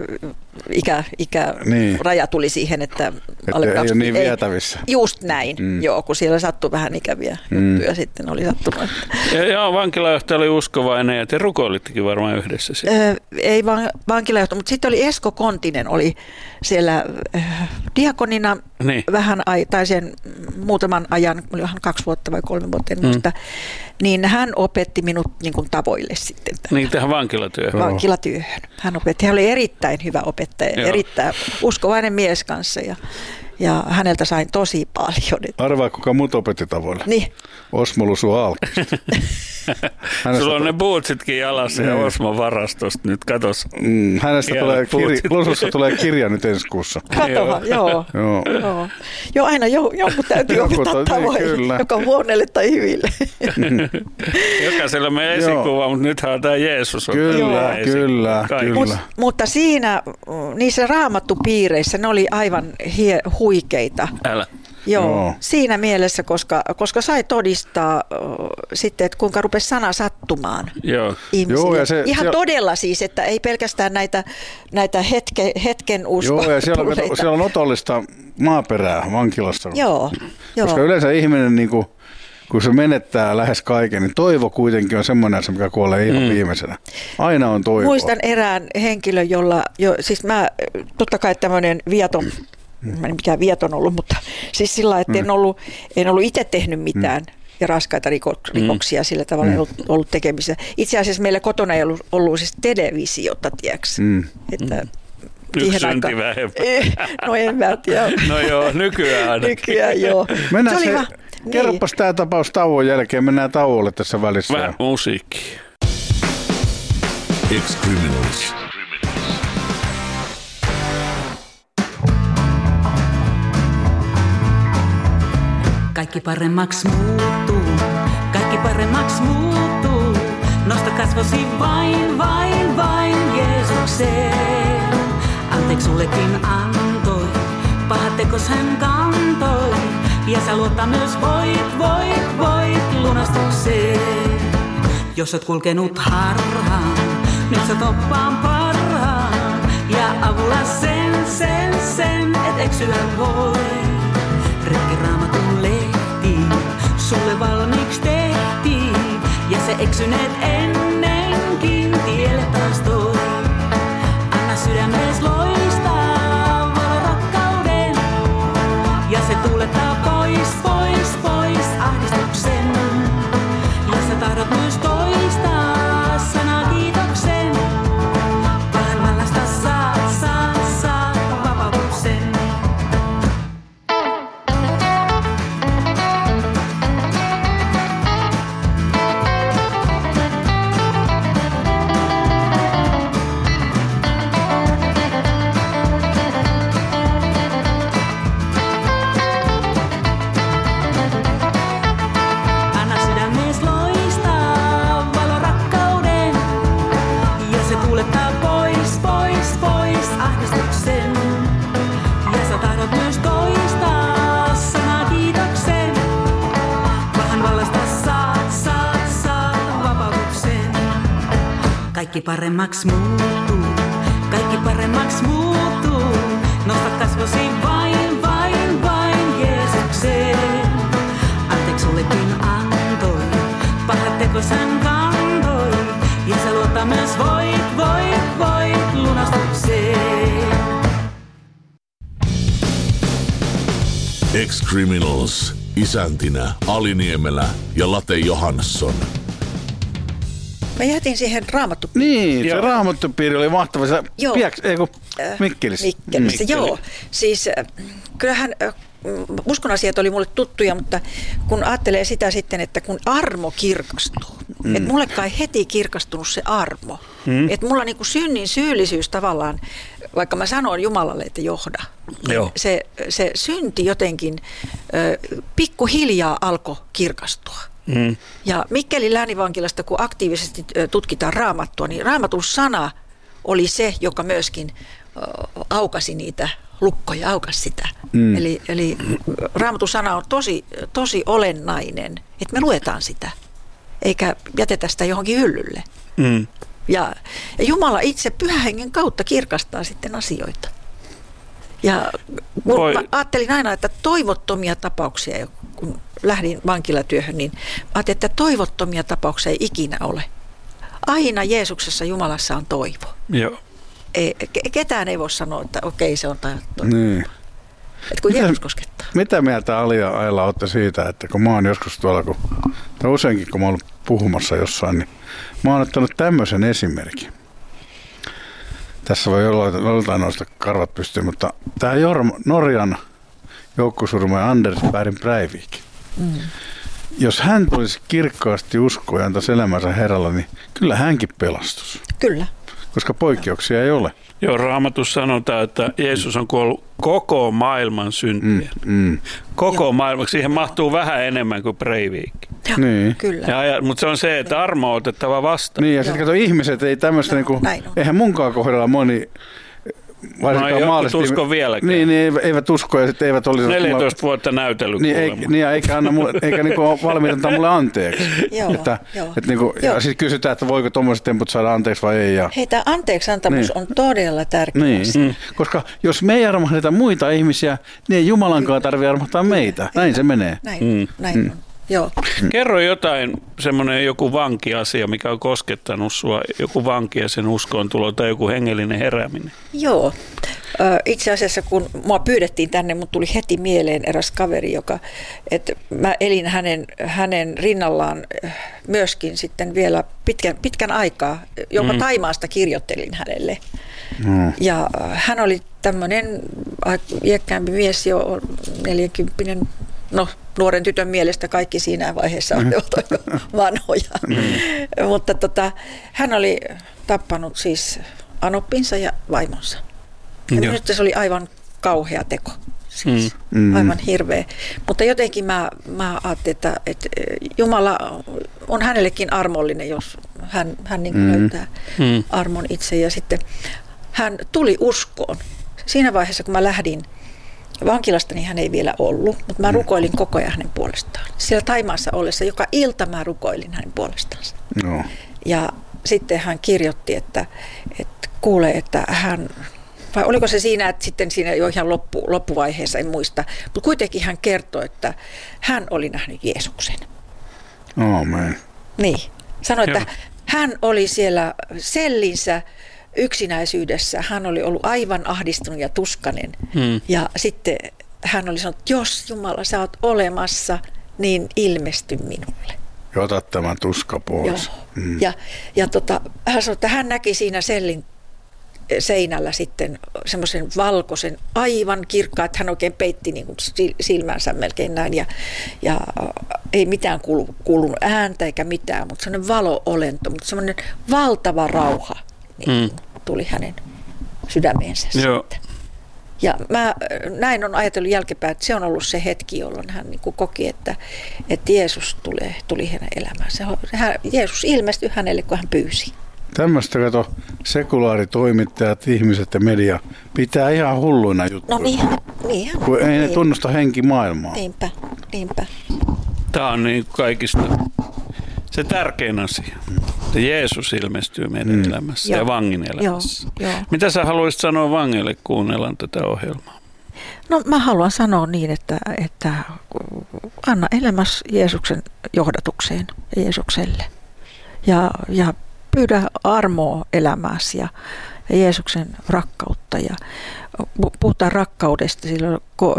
[SPEAKER 5] ikäraja tuli siihen, että alle 20.
[SPEAKER 3] Ei ole niin vietävissä.
[SPEAKER 5] Just näin, joo, kun siellä sattui vähän ikäviä juttuja sitten oli sattunut.
[SPEAKER 4] Joo, vankilajohtaja oli uskovainen ja te rukoilittekin varmaan yhdessä sitten.
[SPEAKER 5] Ei vankilajohtaja, mutta sitten oli Esko Kontinen, oli siellä diakonina vähän tai sen muutaman ajan, oli ihan 2 vuotta vai 3 vuotta, en muista, niin hän opetti minut niin kuin tavoille sitten.
[SPEAKER 4] Niin tähän vankilatyöhön.
[SPEAKER 5] Vankilatyöhön. Hän opetti, hän oli erittäin hyvä opettaja, erittäin uskovainen mies kanssa ja häneltä sain tosi paljon.
[SPEAKER 3] Arvaa, kuka mut opetti tavoilla.
[SPEAKER 5] Niin.
[SPEAKER 3] Osmo Lusu Alkista.
[SPEAKER 4] Sulla on ne bootsitkin jalassa ja Osmon varastosta nyt, katos.
[SPEAKER 3] Hänestä Lusussa tulee kirja nyt ensi kuussa.
[SPEAKER 5] Katohan, joo. Joo, aina jonkun täytyy opettaa tavoille, joka huoneelle tai hyville.
[SPEAKER 4] Jokaisella meidän esikuva, mutta nythän on tämä Jeesus.
[SPEAKER 3] Kyllä.
[SPEAKER 5] Mutta siinä, niissä raamattupiireissä, ne oli aivan huikeita.
[SPEAKER 4] Älä.
[SPEAKER 5] Joo. Siinä mielessä, koska sai todistaa sitten, että kuinka rupesi sana sattumaan ihmisille.
[SPEAKER 3] Joo,
[SPEAKER 5] ihan todella siis, että ei pelkästään näitä hetken uskoa.
[SPEAKER 3] Joo, ja siellä on otollista maaperää vankilassa.
[SPEAKER 5] Joo.
[SPEAKER 3] Koska yleensä ihminen, niin kun se menettää lähes kaiken, niin toivo kuitenkin on semmoinen asia, mikä kuolee ihan viimeisenä. Aina on toivoa.
[SPEAKER 5] Muistan erään henkilön, siis mä totta kai tämmöinen viaton, mä en mikään viaton ollut, mutta siis sillä lailla, että en ollut itse tehnyt mitään ja raskaita rikoksia sillä tavalla ollut tekemisissä. Itse asiassa meillä kotona ei ollut siis televisiota, tiedätkö? Että
[SPEAKER 4] yksi synti vähemmän.
[SPEAKER 5] No en mä tiedä.
[SPEAKER 4] No joo, nykyään
[SPEAKER 5] joo.
[SPEAKER 3] Mennään kerropas tämä tapaus tauon jälkeen. Mennään tauolle tässä välissä.
[SPEAKER 4] Vähän musiikkia.
[SPEAKER 2] Ex-Criminals.
[SPEAKER 6] Kaikki paremmaksi muuttuu, kaikki paremmaksi muuttuu. Nosta kasvosi vain Jeesukseen. Anteeksi sullekin antoi, pahat tekos hän kantoi. Ja sä luottaa myös voit lunastukseen. Jos oot kulkenut harhaan, nyt sä toppaan parhaan. Ja avulla sen, et eksyä voi. Rikki Raamatun lehtiin, sulle valmiiksi tehtiin. Ja se eksyneet ennenkin tielle taas toi. Anna sydämes loistaa valo rakkauden. Ja se tuulettaa pois ahdistuksen. Ja sä tahdot myös toistaa sanaa kiitoksen. Pahan vallasta saat vapautuksen. Kaikki paremmaksi muuttuu, kaikki paremmaksi muuttuu. Nosta kasvosi vain Jeesukseen. Anteeksi sullekin antoi, pahat tekos hän kantoi. Ja sä luottaa myös voit lunastukseen.
[SPEAKER 2] Ex-Criminals, isäntinä Ali Niemelä ja Late Johansson.
[SPEAKER 5] Mä jätin siihen raamattupiiriin.
[SPEAKER 3] Niin, se raamattupiiri oli mahtava. Mikkelissä.
[SPEAKER 5] Mikkelissä, joo. Siis kyllähän uskon asiat oli mulle tuttuja, mutta kun ajattelee sitä sitten, että kun armo kirkastuu, että mullekaan ei heti kirkastunut se armo. Että mulla niinku synnin syyllisyys tavallaan, vaikka mä sanoin Jumalalle, että johda, se synti jotenkin pikkuhiljaa alkoi kirkastua. Ja Mikkelin läänivankilasta, kun aktiivisesti tutkitaan Raamattua, niin Raamatun sana oli se, joka myöskin aukasi niitä lukkoja, aukasi sitä. Eli Raamatun sana on tosi olennainen, että me luetaan sitä, eikä jätetä sitä johonkin hyllylle. Ja Jumala itse Pyhän Hengen kautta kirkastaa sitten asioita. Ja mä ajattelin aina, että toivottomia tapauksia, kun lähdin vankilatyöhön, niin ajattelin, että toivottomia tapauksia ei ikinä ole. Aina Jeesuksessa, Jumalassa on toivo.
[SPEAKER 4] Joo.
[SPEAKER 5] Ketään ei voi sanoa, että okei, se on toivo. Niin. Että kun Jeesus koskettaa.
[SPEAKER 3] Mitä mieltä Ali ja Aila olette siitä, että kun mä oon joskus tuolla, useinkin kun mä oon ollut puhumassa jossain, niin mä oon ottanut tämmöisen esimerkin. Tässä voi jollain noista karvat pystyä, mutta tämä Norjan joukkosurmaaja Anders Behring Breivik. Jos hän tulisi kirkkaasti uskoa ja antaisi elämänsä Herralle, niin kyllä hänkin pelastus.
[SPEAKER 5] Kyllä.
[SPEAKER 3] Koska poikkeuksia ei ole.
[SPEAKER 4] Joo, Raamatussa sanotaan, että Jeesus on kuollut koko maailman syntien. Koko maailman. Siihen mahtuu vähän enemmän kuin Breivik.
[SPEAKER 3] Niin.
[SPEAKER 5] Kyllä.
[SPEAKER 4] Mutta se on se, että armo on otettava vastaan.
[SPEAKER 3] Niin, ja sitten kato, ihmiset ei tämmöistä, eihän munkaan kohdalla moni varsinkaan
[SPEAKER 4] maalistiin. Usko vieläkään.
[SPEAKER 3] Niin, eivät usko ja sitten eivät olisi...
[SPEAKER 4] 14 vuotta näytellyt
[SPEAKER 3] niin, eikä anna mulle, eikä niinku ole valmiita antaa mulle anteeksi. Ja sitten kysytään, että voiko tuommoiset temput saada anteeksi vai ei.
[SPEAKER 5] Hei, tämä anteeksiantamus on todella tärkeä.
[SPEAKER 3] Niin. Koska jos me ei armahdeta muita ihmisiä, niin ei Jumalankaan tarvitse armahtaa meitä. Näin se menee.
[SPEAKER 5] Näin on. Joo.
[SPEAKER 4] Kerro jotain, semmoinen joku vankiasia, mikä on koskettanut sua, joku vanki ja sen uskoon tulo tai joku hengellinen herääminen.
[SPEAKER 5] Joo. Itse asiassa kun mua pyydettiin tänne, mut tuli heti mieleen eräs kaveri, että mä elin hänen rinnallaan myöskin sitten vielä pitkän aikaa. Jopa Taimaasta kirjoittelin hänelle. Ja hän oli tämmöinen iäkkäämpi mies, jo 40, nuoren tytön mielestä kaikki siinä vaiheessa olivat aika vanhoja. Mutta hän oli tappanut siis anoppinsa ja vaimonsa. Ja minusta se oli aivan kauhea teko. Siis aivan hirveä. Mutta jotenkin mä ajattelin, että Jumala on hänellekin armollinen, jos hän niin kuin löytää armon itse. Ja sitten hän tuli uskoon. Siinä vaiheessa, kun mä lähdin vankilasta, niin hän ei vielä ollut, mutta mä rukoilin koko ajan hänen puolestaan. Siellä Taimaassa ollessa joka ilta mä rukoilin hänen puolestaan. No. Ja sitten hän kirjoitti, että kuulee, että hän, vai oliko se siinä, että sitten siinä jo ihan loppuvaiheessa, en muista, mutta kuitenkin hän kertoi, että hän oli nähnyt Jeesuksen.
[SPEAKER 3] Amen.
[SPEAKER 5] Niin, sanoi, että hän oli siellä sellinsä yksinäisyydessä, hän oli ollut aivan ahdistunut ja tuskainen. Ja sitten hän oli sanonut, että jos Jumala sä oot olemassa, niin ilmesty minulle.
[SPEAKER 3] Ja ota tämän tuska pois.
[SPEAKER 5] Ja hän sanoi, että hän näki siinä sellin seinällä sitten semmoisen valkoisen, aivan kirkkaan, että hän oikein peitti niin kuin silmänsä melkein näin. Ja ei mitään kuulunut ääntä eikä mitään, mutta semmoinen valo-olento, mutta semmoinen valtava rauha. Niin tuli hänen sydämeensä sitten. Ja mä näin on ajatellut jälkeenpäin, että se on ollut se hetki, jolloin hän niin kuin koki, että Jeesus tuli hänen elämäänsä. Jeesus ilmestyi hänelle, kun hän pyysi.
[SPEAKER 3] Tämmöistä sekulaaritoimittajat, ihmiset ja media pitää ihan hulluina juttuja.
[SPEAKER 5] No niin.
[SPEAKER 3] Kun ei ne tunnusta henkimaailmaa.
[SPEAKER 5] Niinpä.
[SPEAKER 4] Tämä on niin kaikista se tärkein asia. Että Jeesus ilmestyy meidän elämässä ja vangin elämässä.
[SPEAKER 5] Joo.
[SPEAKER 4] Mitä sä haluaisit sanoa vangeille kuunnellaan tätä ohjelmaa?
[SPEAKER 5] No mä haluan sanoa niin, että anna elämässä Jeesuksen johdatukseen ja Jeesukselle. Ja pyydä armoa elämääsi ja Jeesuksen rakkautta. Ja puhutaan rakkaudesta silloin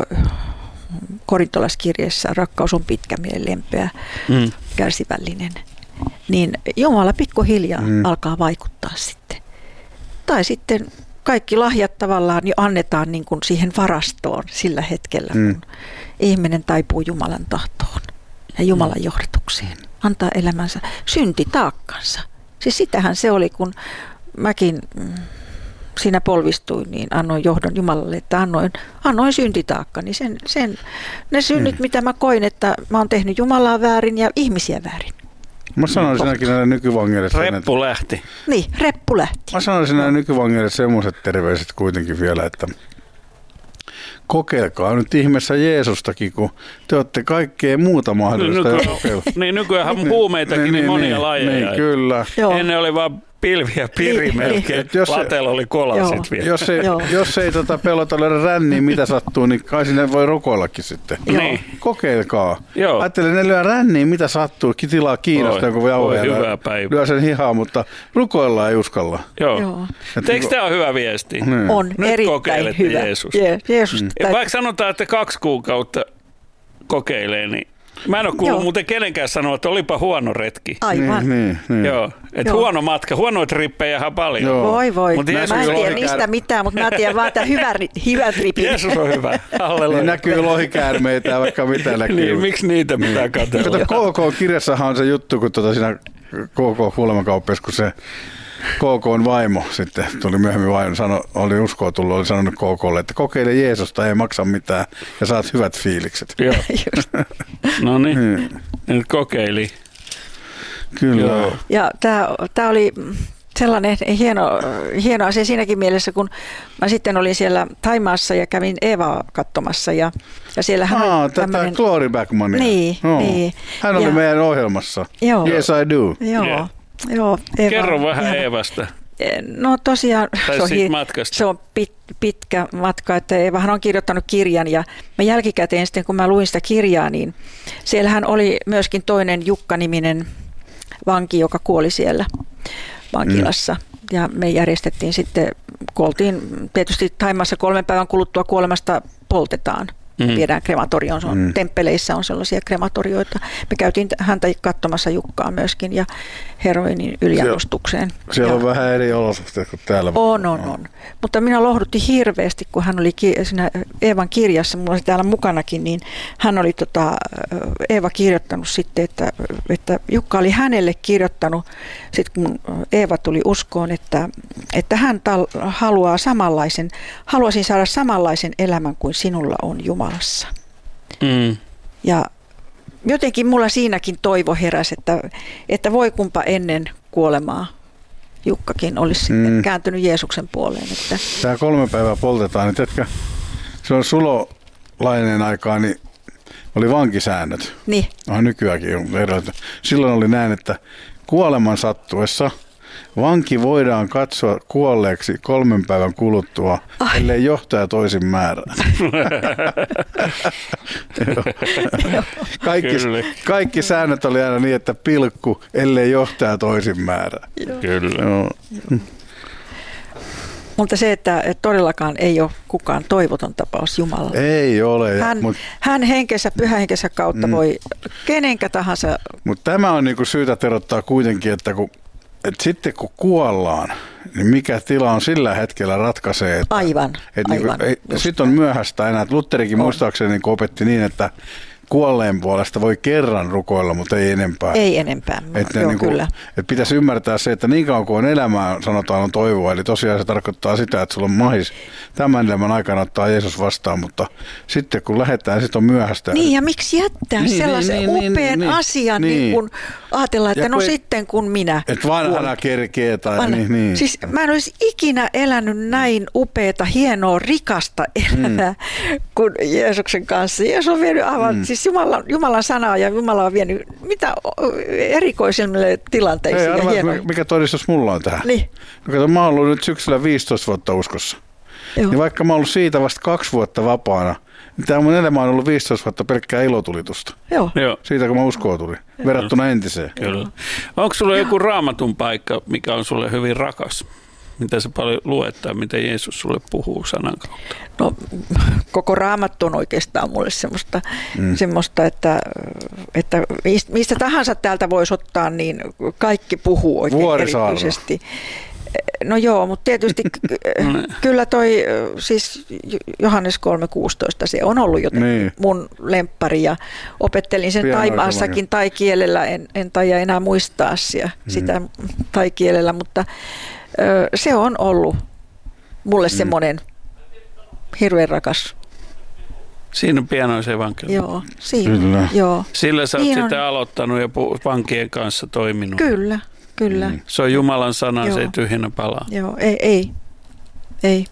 [SPEAKER 5] korintolaiskirjeessä, rakkaus on pitkämielinen, lempeä, kärsivällinen. Niin Jumala pikkuhiljaa alkaa vaikuttaa sitten. Tai sitten kaikki lahjat tavallaan jo annetaan niin kuin siihen varastoon sillä hetkellä, kun ihminen taipuu Jumalan tahtoon ja Jumalan johdatukseen. Antaa elämänsä syntitaakkansa. Siis sitähän se oli, kun mäkin siinä polvistuin, niin annoin johdon Jumalalle, että annoin syntitaakkani. Ne synnit, mitä mä koin, että mä oon tehnyt Jumalaa väärin ja ihmisiä väärin.
[SPEAKER 3] Mä sanoisin näinkin näille nykyvangeille.
[SPEAKER 4] Reppu lähti.
[SPEAKER 5] Niin, reppu lähti.
[SPEAKER 3] Mä sanoisin näille nykyvangeille semmoiset terveiset kuitenkin vielä, että kokeilkaa nyt ihmeessä Jeesustakin, kun te olette kaikkea muuta mahdollista kokeilla.
[SPEAKER 4] Niin, nykyäänhän huumeitakin niin monia lajeja.
[SPEAKER 3] Niin, kyllä.
[SPEAKER 4] Ennen oli vaan pilvi ja piri melkein. Latella oli kolasit vielä.
[SPEAKER 3] Jos ei pelotella ränniin, mitä sattuu, niin kai sinne voi rukoillakin sitten.
[SPEAKER 4] Niin.
[SPEAKER 3] Kokeilkaa.
[SPEAKER 4] Joo.
[SPEAKER 3] Ajattelin, ne lyö ränniin, mitä sattuu. Tilaa Kiinasta joku jauheella.
[SPEAKER 4] Hyvää päivää.
[SPEAKER 3] Lyö sen hihaa, mutta rukoillaan ei uskalla.
[SPEAKER 4] Joo. Eikö tämä ole hyvä viesti?
[SPEAKER 3] Niin.
[SPEAKER 5] On
[SPEAKER 4] nyt
[SPEAKER 5] erittäin hyvä.
[SPEAKER 4] Jeesus.
[SPEAKER 5] Jeesus.
[SPEAKER 4] Vaikka sanotaan, että 2 kuukautta kokeilee, niin mä en ole kuullut muuten kenenkään sanoa, että olipa huono retki.
[SPEAKER 5] Aivan.
[SPEAKER 3] Niin.
[SPEAKER 4] Joo, että huono matka, huonoita rippejähän paljon.
[SPEAKER 3] Joo.
[SPEAKER 5] Voi.
[SPEAKER 4] Mut
[SPEAKER 5] Mä en tiedä niistä mitään, mutta mä tiedän vaan, että hyvät ripit.
[SPEAKER 4] Jeesus on hyvä. Halleluja.
[SPEAKER 3] Niin näkyy lohikäärmeitä ja vaikka mitä näkyy.
[SPEAKER 4] Niin, miksi niitä pitää katsella?
[SPEAKER 3] KK-kirjassahan on se juttu, kun siinä KK-kuolemakauppiassa, kun se KK:n vaimo sitten tuli myöhemmin oli uskoa tullut, oli sanonut KK:lle, että kokeile Jeesusta, ei maksa mitään ja saat hyvät fiilikset.
[SPEAKER 4] Joo. No niin, nyt kokeili.
[SPEAKER 3] Kyllä. Joo.
[SPEAKER 5] Ja tämä oli sellainen hieno asia siinäkin mielessä, kun mä sitten olin siellä Thaimaassa ja kävin Eevaa katsomassa ja siellähän oli
[SPEAKER 3] tämmöinen... Tätä Glory Backmania.
[SPEAKER 5] Niin.
[SPEAKER 3] Hän oli meidän ohjelmassa.
[SPEAKER 5] Joo.
[SPEAKER 3] Yes, I do.
[SPEAKER 5] Joo, Eeva,
[SPEAKER 4] kerro vähän Eevasta.
[SPEAKER 5] No tosiaan se on pitkä matka, että Eevahan on kirjoittanut kirjan ja mä jälkikäteen sitten kun mä luin sitä kirjaa, niin siellähän oli myöskin toinen Jukka-niminen vanki, joka kuoli siellä vankilassa. Ja me järjestettiin sitten, kun oltiin tietysti Thaimaassa 3 päivän kuluttua kuolemasta poltetaan. Viedään krematorioon, temppeleissä on sellaisia krematorioita. Me käytiin häntä katsomassa Jukkaa myöskin ja heroinin yliannostukseen.
[SPEAKER 3] Siellä on vähän eri olosuhteet kuin täällä.
[SPEAKER 5] On. Mutta minä lohdutti hirveästi, kun hän oli siinä Eevan kirjassa, mulla oli täällä mukanakin, niin hän oli Eeva kirjoittanut sitten, että Jukka oli hänelle kirjoittanut, sit kun Eeva tuli uskoon, että hän haluaisin saada samanlaisen elämän kuin sinulla on Jumalassa. Ja jotenkin mulla siinäkin toivo heräsi, että voi kumpa ennen kuolemaa Jukkakin olisi sitten kääntynyt Jeesuksen puoleen. Että...
[SPEAKER 3] Tämä 3 päivää poltetaan, niin tiedätkö, se on Sulolainen aikaa, niin oli vankisäännöt.
[SPEAKER 5] Niin.
[SPEAKER 3] Nykyäänkin on erilaisia. Silloin oli näin, että kuoleman sattuessa vanki voidaan katsoa kuolleeksi 3 päivän kuluttua, ellei johtaja toisin määrää. Kaikki säännöt oli aina niin, että pilkku, ellei johtaja toisin määrää.
[SPEAKER 4] Kyllä.
[SPEAKER 3] Joo.
[SPEAKER 5] Mutta se, että todellakaan ei ole kukaan toivoton tapaus Jumalalle.
[SPEAKER 3] Ei ole.
[SPEAKER 5] Hän henkensä, pyhähenkensä kautta voi kenenkä tahansa.
[SPEAKER 3] Mutta tämä on niinku syytä terottaa kuitenkin, että sitten kun kuollaan, niin mikä tila on sillä hetkellä ratkaisee. Että,
[SPEAKER 5] aivan.
[SPEAKER 3] Sitten on myöhäistä enää. Lutherikin muistaakseni niin opetti niin, että kuolleen puolesta voi kerran rukoilla, mutta ei enempää.
[SPEAKER 5] Ei enempää, kyllä.
[SPEAKER 3] Että pitäisi ymmärtää se, että niin kauan kuin on elämää, sanotaan, on toivoa. Eli tosiaan se tarkoittaa sitä, että sulla on mahis tämän elämän aikana ottaa Jeesus vastaan, mutta sitten kun lähdetään, sitten on myöhäistä.
[SPEAKER 5] Niin, ja miksi jättää sellaisen upean asian, niin kun ajatellaan, että sitten kun minä...
[SPEAKER 3] Että vanhana kerkee tai niin.
[SPEAKER 5] Siis mä en olisi ikinä elänyt näin upeata, hienoa, rikasta elämää kuin Jeesuksen kanssa. Jeesus on vienyt aivan... Siis Jumalan sanaa ja Jumala on vienyt mitä erikoisimmille tilanteisiin.
[SPEAKER 3] Mikä todistus mulla on tähän?
[SPEAKER 5] Niin.
[SPEAKER 3] Mä oon ollut nyt syksyllä 15 vuotta uskossa. Joo. Niin vaikka mä oon ollut siitä vasta 2 vuotta vapaana, niin tämä mun elämä on ollut 15 vuotta pelkkää ilotulitusta.
[SPEAKER 5] Joo.
[SPEAKER 3] Siitä kun mä uskoon tuli, verrattuna entiseen.
[SPEAKER 4] Kyllä. Onko sulla joku raamatun paikka, mikä on sulle hyvin rakas? Mitä sä paljon luet tai miten Jeesus sulle puhuu sanan kautta?
[SPEAKER 5] No koko Raamattu on oikeastaan mulle semmoista että mistä tahansa täältä voisi ottaa, niin kaikki puhuu oikein erityisesti. No joo, mutta tietysti kyllä toi siis Johannes 3:16, se on ollut jotenkin mun lemppari ja opettelin sen Thaimaassakin tai-kielellä, en taida enää muistaa sitä tai-kielellä, mutta se on ollut mulle semmoinen hirveän rakas.
[SPEAKER 4] Siinä on pienoisevankeliumi.
[SPEAKER 5] Joo, siinä. Joo.
[SPEAKER 4] Sillä sä oot sitten aloittanut ja vankien kanssa toiminut.
[SPEAKER 5] Kyllä.
[SPEAKER 4] Se on Jumalan sana, se ei tyhjänä palaa.
[SPEAKER 5] Joo, ei.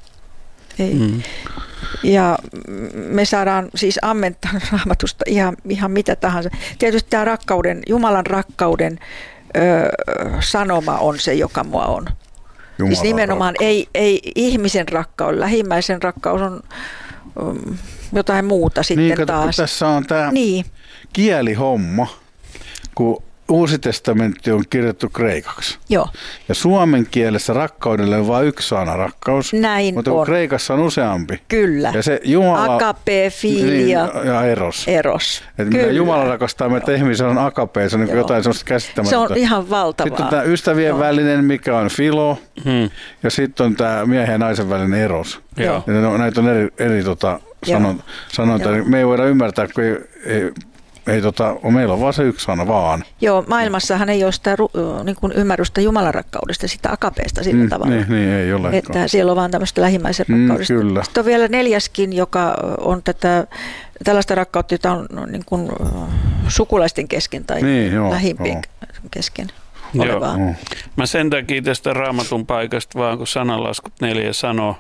[SPEAKER 5] Ja me saadaan siis ammentaa Raamatusta ihan mitä tahansa. Tietysti tämä Jumalan rakkauden sanoma on se, joka mua on. Siis nimenomaan ei ihmisen rakkaus, lähimmäisen rakkaus on jotain muuta sitten taas.
[SPEAKER 3] Tässä on tämä kielihomma, kun Uusi testamentti on kirjoittu kreikaksi.
[SPEAKER 5] Joo.
[SPEAKER 3] Ja suomen kielessä rakkaudelle on vain yksi sana, rakkaus.
[SPEAKER 5] Näin
[SPEAKER 3] mutta
[SPEAKER 5] on.
[SPEAKER 3] Kreikassa on useampi.
[SPEAKER 5] Kyllä.
[SPEAKER 3] Ja se Jumala...
[SPEAKER 5] Agape, filia.
[SPEAKER 3] Niin, ja eros.
[SPEAKER 5] Että
[SPEAKER 3] mitä Jumala rakastaa meitä ihmisiä on agape, se on niin jotain sellaista käsittämätöntä.
[SPEAKER 5] Se on ihan valtavaa.
[SPEAKER 3] Sitten on tämä ystävien välinen, mikä on filo. Ja sitten on tämä miehen ja naisen välinen eros.
[SPEAKER 5] Joo.
[SPEAKER 3] Ja näitä on eri sanonta. Me ei voida ymmärtää, kun meillä on vaan se yksi sana vaan.
[SPEAKER 5] Joo, maailmassahan ei ole sitä niin kuin ymmärrystä Jumalan rakkaudesta, sitä agapeesta sillä tavalla.
[SPEAKER 3] Niin, ei ollenkaan.
[SPEAKER 5] Että siellä on vaan tämmöistä lähimmäisen rakkaudesta.
[SPEAKER 3] Kyllä.
[SPEAKER 5] Sitten on vielä 4. joka on tällaista rakkautta, jota on niin kuin sukulaisten kesken tai lähimpien kesken. olevaa.
[SPEAKER 4] Mä sen takia tästä Raamatun paikasta vaan, kun sananlaskut 4 sanoo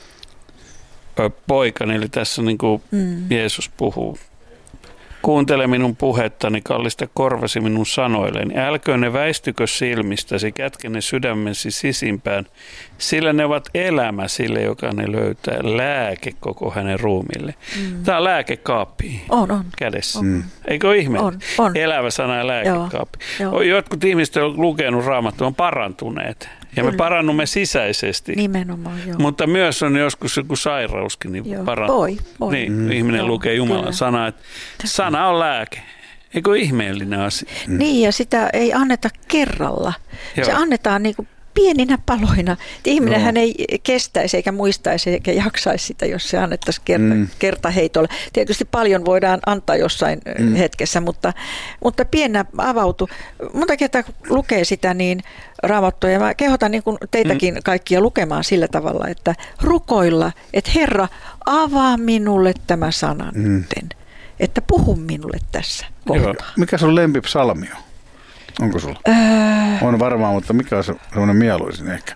[SPEAKER 4] poikani, eli tässä niin kuin Jeesus puhuu. Kuuntele minun puhettani, kallista korvasi minun sanoilleni. Älköön ne väistykö silmistäsi, kätke ne sydämesi sisimpään, sillä ne ovat elämä sille, joka ne löytää, lääke koko hänen ruumille. Tämä on lääkekaappi kädessä. Eikö ole ihme?
[SPEAKER 5] On.
[SPEAKER 4] Elävä sana ja lääkekaappi. Jotkut ihmiset on lukenut Raamattua, on parantuneet. Ja me parannumme sisäisesti.
[SPEAKER 5] Nimenomaan, joo.
[SPEAKER 4] Mutta myös on joskus joku sairauskin niin parantuu.
[SPEAKER 5] Voi.
[SPEAKER 4] Niin, ihminen lukee Jumalan sanaa, että sana on lääke. Eikö ihmeellinen asia?
[SPEAKER 5] Niin, ja sitä ei anneta kerralla. Se annetaan niin kuin pieninä paloina. Ihminenhän ei kestäisi eikä muistaisi eikä jaksaisi sitä, jos se annettaisiin kertaheitolla. Tietysti paljon voidaan antaa jossain hetkessä, mutta pienenä avautuu. Monta kertaa kun lukee sitä, niin Raamattua, ja mä kehotan niin kuin teitäkin kaikkia lukemaan sillä tavalla, että rukoilla, että Herra, avaa minulle tämä sana nytten, että puhu minulle tässä kohtaa.
[SPEAKER 3] Mikä sun lempipsalmi on? Onko sulla? On varmaan, mutta mikä on semmoinen mieluisin ehkä?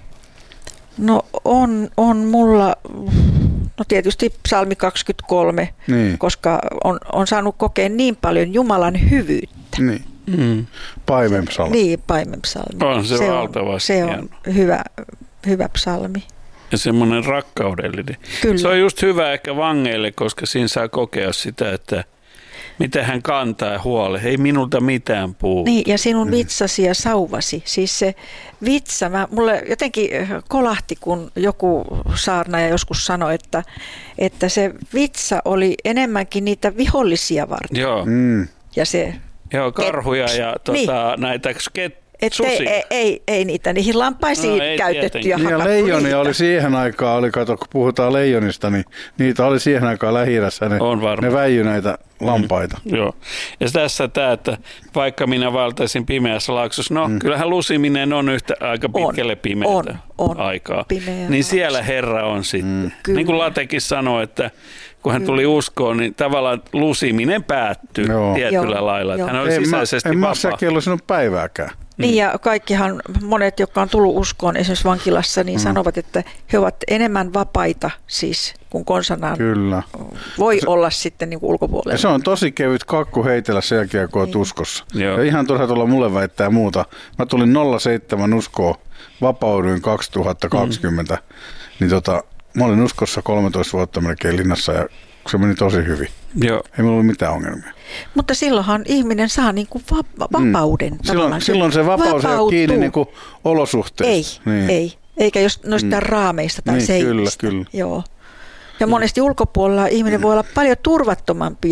[SPEAKER 5] No on mulla, tietysti psalmi 23, koska on saanut kokea niin paljon Jumalan hyvyyttä.
[SPEAKER 3] Niin. Paimenpsalmi.
[SPEAKER 5] Niin, paimenpsalmi.
[SPEAKER 4] On se valtavasti.
[SPEAKER 5] Se on hyvä psalmi.
[SPEAKER 4] Ja semmoinen rakkaudellinen.
[SPEAKER 5] Kyllä.
[SPEAKER 4] Se on just hyvä ehkä vangeille, koska siinä saa kokea sitä, että miten hän kantaa huolen. Ei minulta mitään puutu.
[SPEAKER 5] Niin, ja sinun vitsasi ja sauvasi. Siis se vitsa, mulle jotenkin kolahti, kun joku saarnaaja joskus sanoi, että se vitsa oli enemmänkin niitä vihollisia varten.
[SPEAKER 4] Joo.
[SPEAKER 5] Ja se...
[SPEAKER 4] Joo, karhuja ja näitä susia.
[SPEAKER 5] Ei niitä niihin lampaisiin käytettyjä
[SPEAKER 3] hakattu. Ja leijonia oli siihen aikaan, kato kun puhutaan leijonista, niin niitä oli siihen aikaan Lähi-idässä, ne väijy näitä lampaita.
[SPEAKER 4] Joo. Ja tässä tämä, että vaikka minä valtaisin pimeässä laaksossa, kyllähän lusiminen on yhtä aika pitkälle pimeätä aikaa. Niin siellä Herra on sitten. Niin kuin Latekin sanoi, että kun hän tuli uskoon, niin tavallaan lusiminen päättyy tietyllä lailla. Että hän on sisäisesti vapaa.
[SPEAKER 3] En mä kello sinun päivääkään.
[SPEAKER 5] Niin, ja kaikkihan monet, jotka on tullut uskoon esimerkiksi vankilassa, niin sanovat, että he ovat enemmän vapaita siis kuin konsanaan voi olla sitten niin kuin ulkopuolella.
[SPEAKER 3] Ja se on tosi kevyt kakku heitellä sen jälkeen, kun olet uskossa. Ja ihan turha tulla mulle väittää muuta. Mä tulin 07 uskoon, vapauduin 2020, niin mä olin uskossa 13 vuotta melkein linnassa ja se meni tosi hyvin. Joo. Ei meillä ollut mitään ongelmia.
[SPEAKER 5] Mutta silloinhan ihminen saa niin kuin vapauden.
[SPEAKER 3] Silloin se vapaus ei ole kiinni niin kuin olosuhteista.
[SPEAKER 5] Ei. Eikä jos noista raameista tai seinistä. Kyllä. Joo. Ja monesti ulkopuolella ihminen voi olla paljon turvattomampi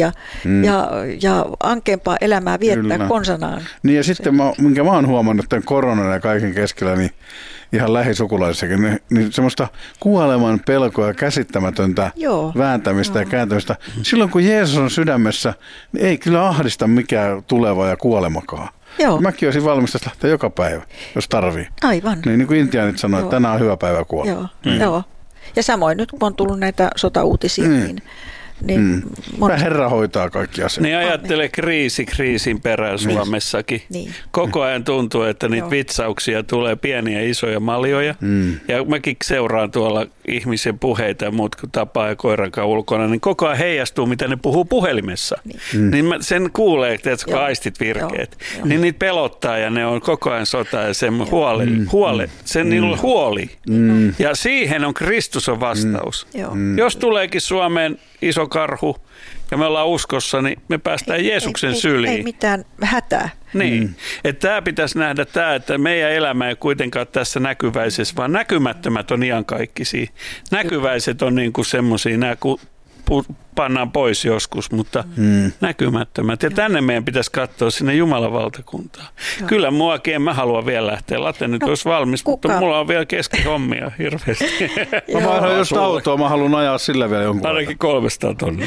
[SPEAKER 5] ja ankeampaa elämää viettää konsanaan.
[SPEAKER 3] Niin ja sitten minkä mä oon huomannut tämän koronan ja kaiken keskellä, niin ihan lähisukulaisissakin, niin semmoista kuoleman pelkoa ja käsittämätöntä vääntämistä ja kääntämistä. Silloin kun Jeesus on sydämessä, niin ei kyllä ahdista mikään tuleva ja kuolemakaan. Joo. Mäkin olisin valmis lähteä joka päivä, jos tarvii.
[SPEAKER 5] Aivan.
[SPEAKER 3] Niin kuin intiaanit sanoo, että tänään on hyvä päivä kuolla.
[SPEAKER 5] Joo. Ja samoin nyt, kun on tullut näitä sotauutisia, niin
[SPEAKER 3] Herra hoitaa kaikki asiat.
[SPEAKER 4] Niin ajattele kriisin perään Suomessakin. Niin. Koko ajan tuntuu, että niitä vitsauksia tulee, pieniä isoja maljoja. Ja mäkin seuraan tuolla ihmisen puheita ja muut, kun tapaa ja koirankaan ulkona, niin koko ajan heijastuu, mitä ne puhuu puhelimessa. Niin mä sen kuulee, että aistit virkeet. Niin niitä pelottaa ja ne on koko ajan sota ja sen niillä on huoli. Ja siihen on Kristus on vastaus. Jos tuleekin Suomeen iso karhu ja me ollaan uskossa, niin me päästään Jeesuksen syliin.
[SPEAKER 5] Ei mitään hätää.
[SPEAKER 4] Niin, että tämä pitäisi nähdä että meidän elämä ei kuitenkaan tässä näkyväisessä, vaan näkymättömät on iankaikkisia. Näkyväiset on niin kuin semmoisia, nämä pannaan pois joskus, mutta näkymättömät. Ja tänne meidän pitäisi katsoa sinne Jumalan valtakuntaan. Kyllä muakin, en mä halua vielä lähteä. Late nyt olisi valmis, mutta mulla on vielä kesken hommia hirveästi.
[SPEAKER 3] Mä vaihdan just autoa, mä haluan ajaa sillä vielä jonkun.
[SPEAKER 4] Ainakin 300 tonnia.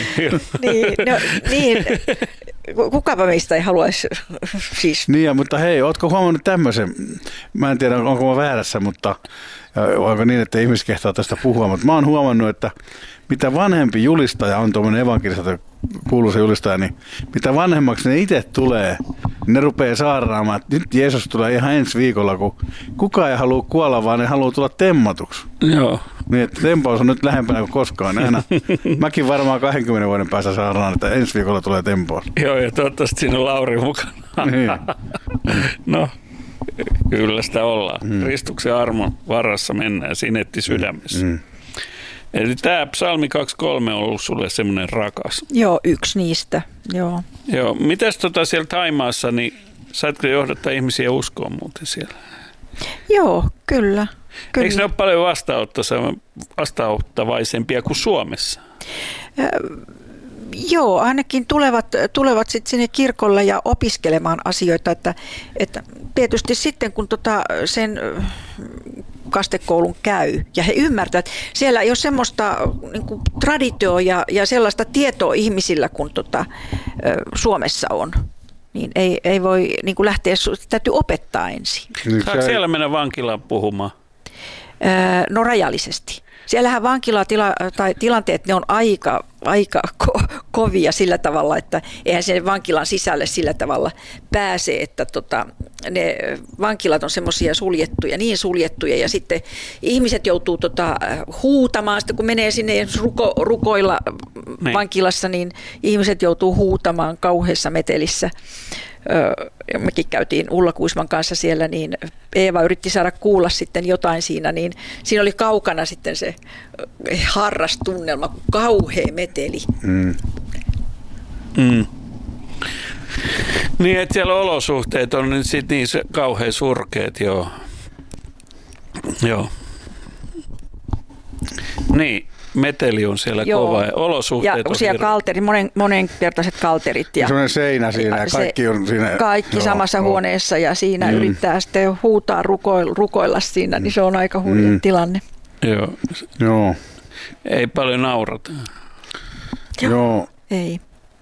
[SPEAKER 5] niin. Kukapa meistä ei haluaisi siis.
[SPEAKER 3] Niin, mutta hei, ootko huomannut tämmöisen? Mä en tiedä, onko mä väärässä, mutta onko niin, että ihmiset kehtaa tästä puhua, mutta mä oon huomannut, että mitä vanhempi julistaja on tuommoinen evankelista kuuluisa julistaja, niin mitä vanhemmaksi ne itse tulee, ne rupeaa saarnaamaan, että nyt Jeesus tulee ihan ensi viikolla, kun kukaan ei halua kuolla, vaan ne haluaa tulla temmatuksi.
[SPEAKER 4] Joo.
[SPEAKER 3] Niin, että tempaus on nyt lähempänä kuin koskaan. Aina. Mäkin varmaan 20 vuoden päästä saarnaan, että ensi viikolla tulee tempaus.
[SPEAKER 4] Joo, ja toivottavasti siinä on Lauri mukana.
[SPEAKER 3] Niin.
[SPEAKER 4] No, kyllä sitä ollaan. Kristuksen armon varassa mennään sinetti sydämessä. Eli tämä psalmi 23 on ollut sulle semmoinen rakas.
[SPEAKER 5] Joo, yksi niistä. Joo.
[SPEAKER 4] Joo. Mitäs siellä Thaimaassa, niin saatko johdattaa ihmisiä uskoon muuten siellä?
[SPEAKER 5] Joo, kyllä.
[SPEAKER 4] Eikö ne ole paljon vastaanottavaisempia kuin Suomessa?
[SPEAKER 5] Joo, ainakin tulevat sitten sinne kirkolle ja opiskelemaan asioita, että tietysti sitten kun sen kastekoulun käy ja he ymmärtävät, että siellä ei ole semmoista niin kuin traditioa ja sellaista tietoa ihmisillä kuin Suomessa on, niin ei voi niin kuin lähteä, täytyy opettaa ensin.
[SPEAKER 4] Saako siellä mennä vankilaan puhumaan?
[SPEAKER 5] No rajallisesti. Siellähän tilanteet, ne on aika kovia sillä tavalla, että eihän sen vankilan sisälle sillä tavalla pääse, että ne vankilat on semmoisia niin suljettuja ja sitten ihmiset joutuu huutamaan, sitten kun menee sinne rukoilla vankilassa, niin ihmiset joutuu huutamaan kauheassa metelissä. Mekin käytiin Ulla Kuisman kanssa siellä, niin Eeva yritti saada kuulla sitten jotain siinä, niin siinä oli kaukana sitten se harrastunnelma, kauhea meteli.
[SPEAKER 4] Niin, että siellä olosuhteet on nyt sitten niin kauhean surkeat, joo. Niin, meteli on siellä kova ja olosuhteet
[SPEAKER 5] ja
[SPEAKER 4] on
[SPEAKER 5] siellä kalterit, monenkertaiset kalterit. Ja
[SPEAKER 3] sellainen seinä siinä ja kaikki on siinä.
[SPEAKER 5] Kaikki samassa huoneessa ja siinä yrittää sitten huutaa rukoilla siinä, niin se on aika hurja tilanne.
[SPEAKER 3] Joo.
[SPEAKER 4] Ei paljon naurata.
[SPEAKER 3] Joo.
[SPEAKER 5] Ei.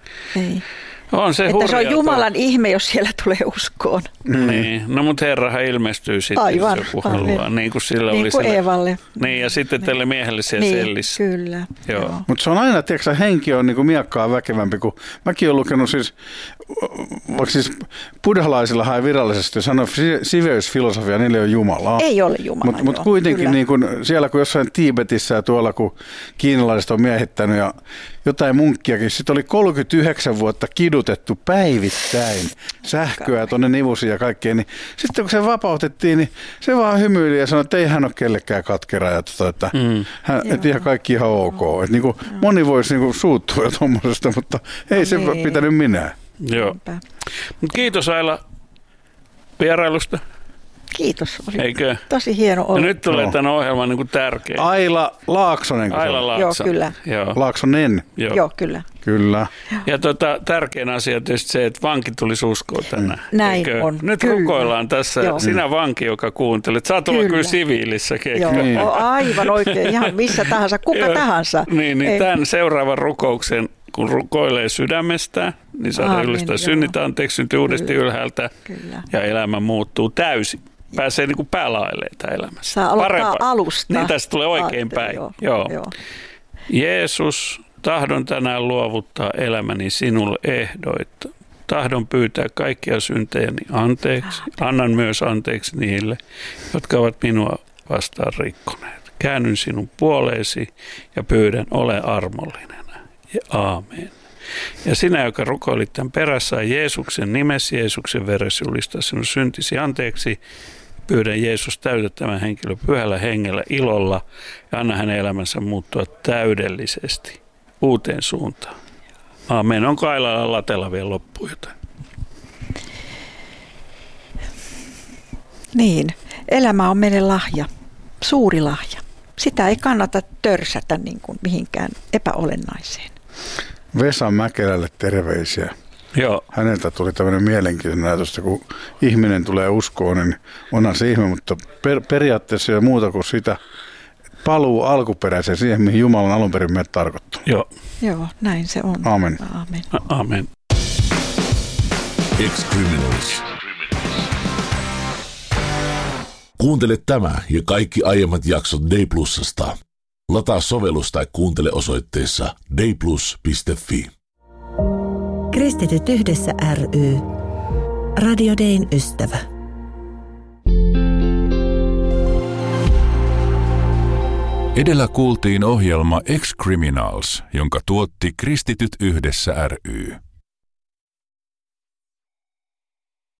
[SPEAKER 4] On se
[SPEAKER 5] että se on Jumalan ihme, jos siellä tulee uskoon.
[SPEAKER 4] Niin, no mutta Herrahan ilmestyy sitten, jos joku haluaa. Niin kuin sillä
[SPEAKER 5] niin
[SPEAKER 4] oli
[SPEAKER 5] kuin Eevalle.
[SPEAKER 4] Niin, ja sitten tälle miehelle siellä sellissä.
[SPEAKER 5] Kyllä.
[SPEAKER 4] Joo.
[SPEAKER 3] Mutta se on aina, tiedätkö, henki on niin kuin miekkaa väkevämpi, kun mäkin olen lukenut vaikka buddhalaisillahan ei virallisesti sano siveysfilosofia, niillä ei ole Jumalaa.
[SPEAKER 5] Ei ole Jumalaa,
[SPEAKER 3] Mutta kuitenkin niin kun siellä, kun jossain Tiibetissä ja tuolla, kun kiinalaiset on miehittänyt ja jotain munkkiakin, sitten oli 39 vuotta kidutettu päivittäin sähköä tuonne nivusiin ja kaikkeen, niin sitten kun se vapautettiin, niin se vaan hymyili ja sanoi, että ei hän ole kellekään katkera ja että et ihan kaikki ihan ok. Et niin kuin moni voisi niin kuin suuttua jo tuommoisesta, mutta ei se pitänyt minä.
[SPEAKER 4] Joo. Kiitos Aila vierailusta.
[SPEAKER 5] Kiitos. Oli
[SPEAKER 4] Eikö?
[SPEAKER 5] Tosi hieno olla.
[SPEAKER 4] Ja nyt tulee tämän ohjelman niin kuin tärkeä.
[SPEAKER 3] Aila Laaksonen.
[SPEAKER 4] Aila Laaksonen.
[SPEAKER 5] Joo, kyllä.
[SPEAKER 4] Joo.
[SPEAKER 3] Laaksonen.
[SPEAKER 5] Joo, kyllä.
[SPEAKER 3] Kyllä.
[SPEAKER 4] Ja tärkein asia tietysti se, että vanki tulisi uskoa tänään.
[SPEAKER 5] Näin
[SPEAKER 4] Eikö?
[SPEAKER 5] on.
[SPEAKER 4] Nyt
[SPEAKER 5] kyllä.
[SPEAKER 4] Rukoillaan tässä.
[SPEAKER 5] Joo.
[SPEAKER 4] Sinä vanki, joka kuuntelet. Saat olla kyllä siviilissäkin.
[SPEAKER 5] Joo, aivan oikein. Ihan missä tahansa, kuka tahansa.
[SPEAKER 4] Niin tämän seuraavan rukouksen, kun rukoilee sydämestään, niin saadaan ylistää synnit anteeksi, syntyy uudesti ylhäältä ja elämä muuttuu täysin. Pääsee niin kuin päälailleen tämä elämässä.
[SPEAKER 5] Saa aloittaa alusta.
[SPEAKER 4] Niin tästä tulee oikein päin. Joo. Jeesus, tahdon tänään luovuttaa elämäni sinulle ehdoitta. Tahdon pyytää kaikkia syntejäni anteeksi. Annan myös anteeksi niille, jotka ovat minua vastaan rikkoneet. Käännyn sinun puoleesi ja pyydän, ole armollinen. Ja aamen. Ja sinä, joka rukoilit tämän perässä, Jeesuksen nimessä, Jeesuksen veressä julistaa sinun syntisi anteeksi. Pyydän Jeesus täytä tämän henkilön pyhällä hengellä, ilolla ja anna hänen elämänsä muuttua täydellisesti uuteen suuntaan. Aamen. Onko Ailalla latella vielä loppuun jotain?
[SPEAKER 5] Niin. Elämä on meille lahja, suuri lahja. Sitä ei kannata törsätä niin kuin mihinkään epäolennaiseen.
[SPEAKER 3] Vesa Mäkelälle terveisiä.
[SPEAKER 4] Joo.
[SPEAKER 3] Häneltä tuli tämmöinen mielenkiintoinen ajatus, että kun ihminen tulee uskoon, niin onhan se ihme, mutta periaatteessa ei ole muuta kuin sitä paluu alkuperäiseen siihen, mihin Jumalan alun perin meidät tarkoittaa.
[SPEAKER 5] Joo, näin se on.
[SPEAKER 3] Aamen.
[SPEAKER 5] Aamen.
[SPEAKER 4] Aamen.
[SPEAKER 2] Ex-Criminals. Kuuntele tämä ja kaikki aiemmat jaksot Day+:sta. Lataa sovellus tai kuuntele osoitteessa dayplus.fi.
[SPEAKER 7] Kristityt yhdessä ry. Radio Dayn ystävä.
[SPEAKER 1] Edellä kuultiin ohjelma Ex-Criminals, jonka tuotti Kristityt yhdessä ry.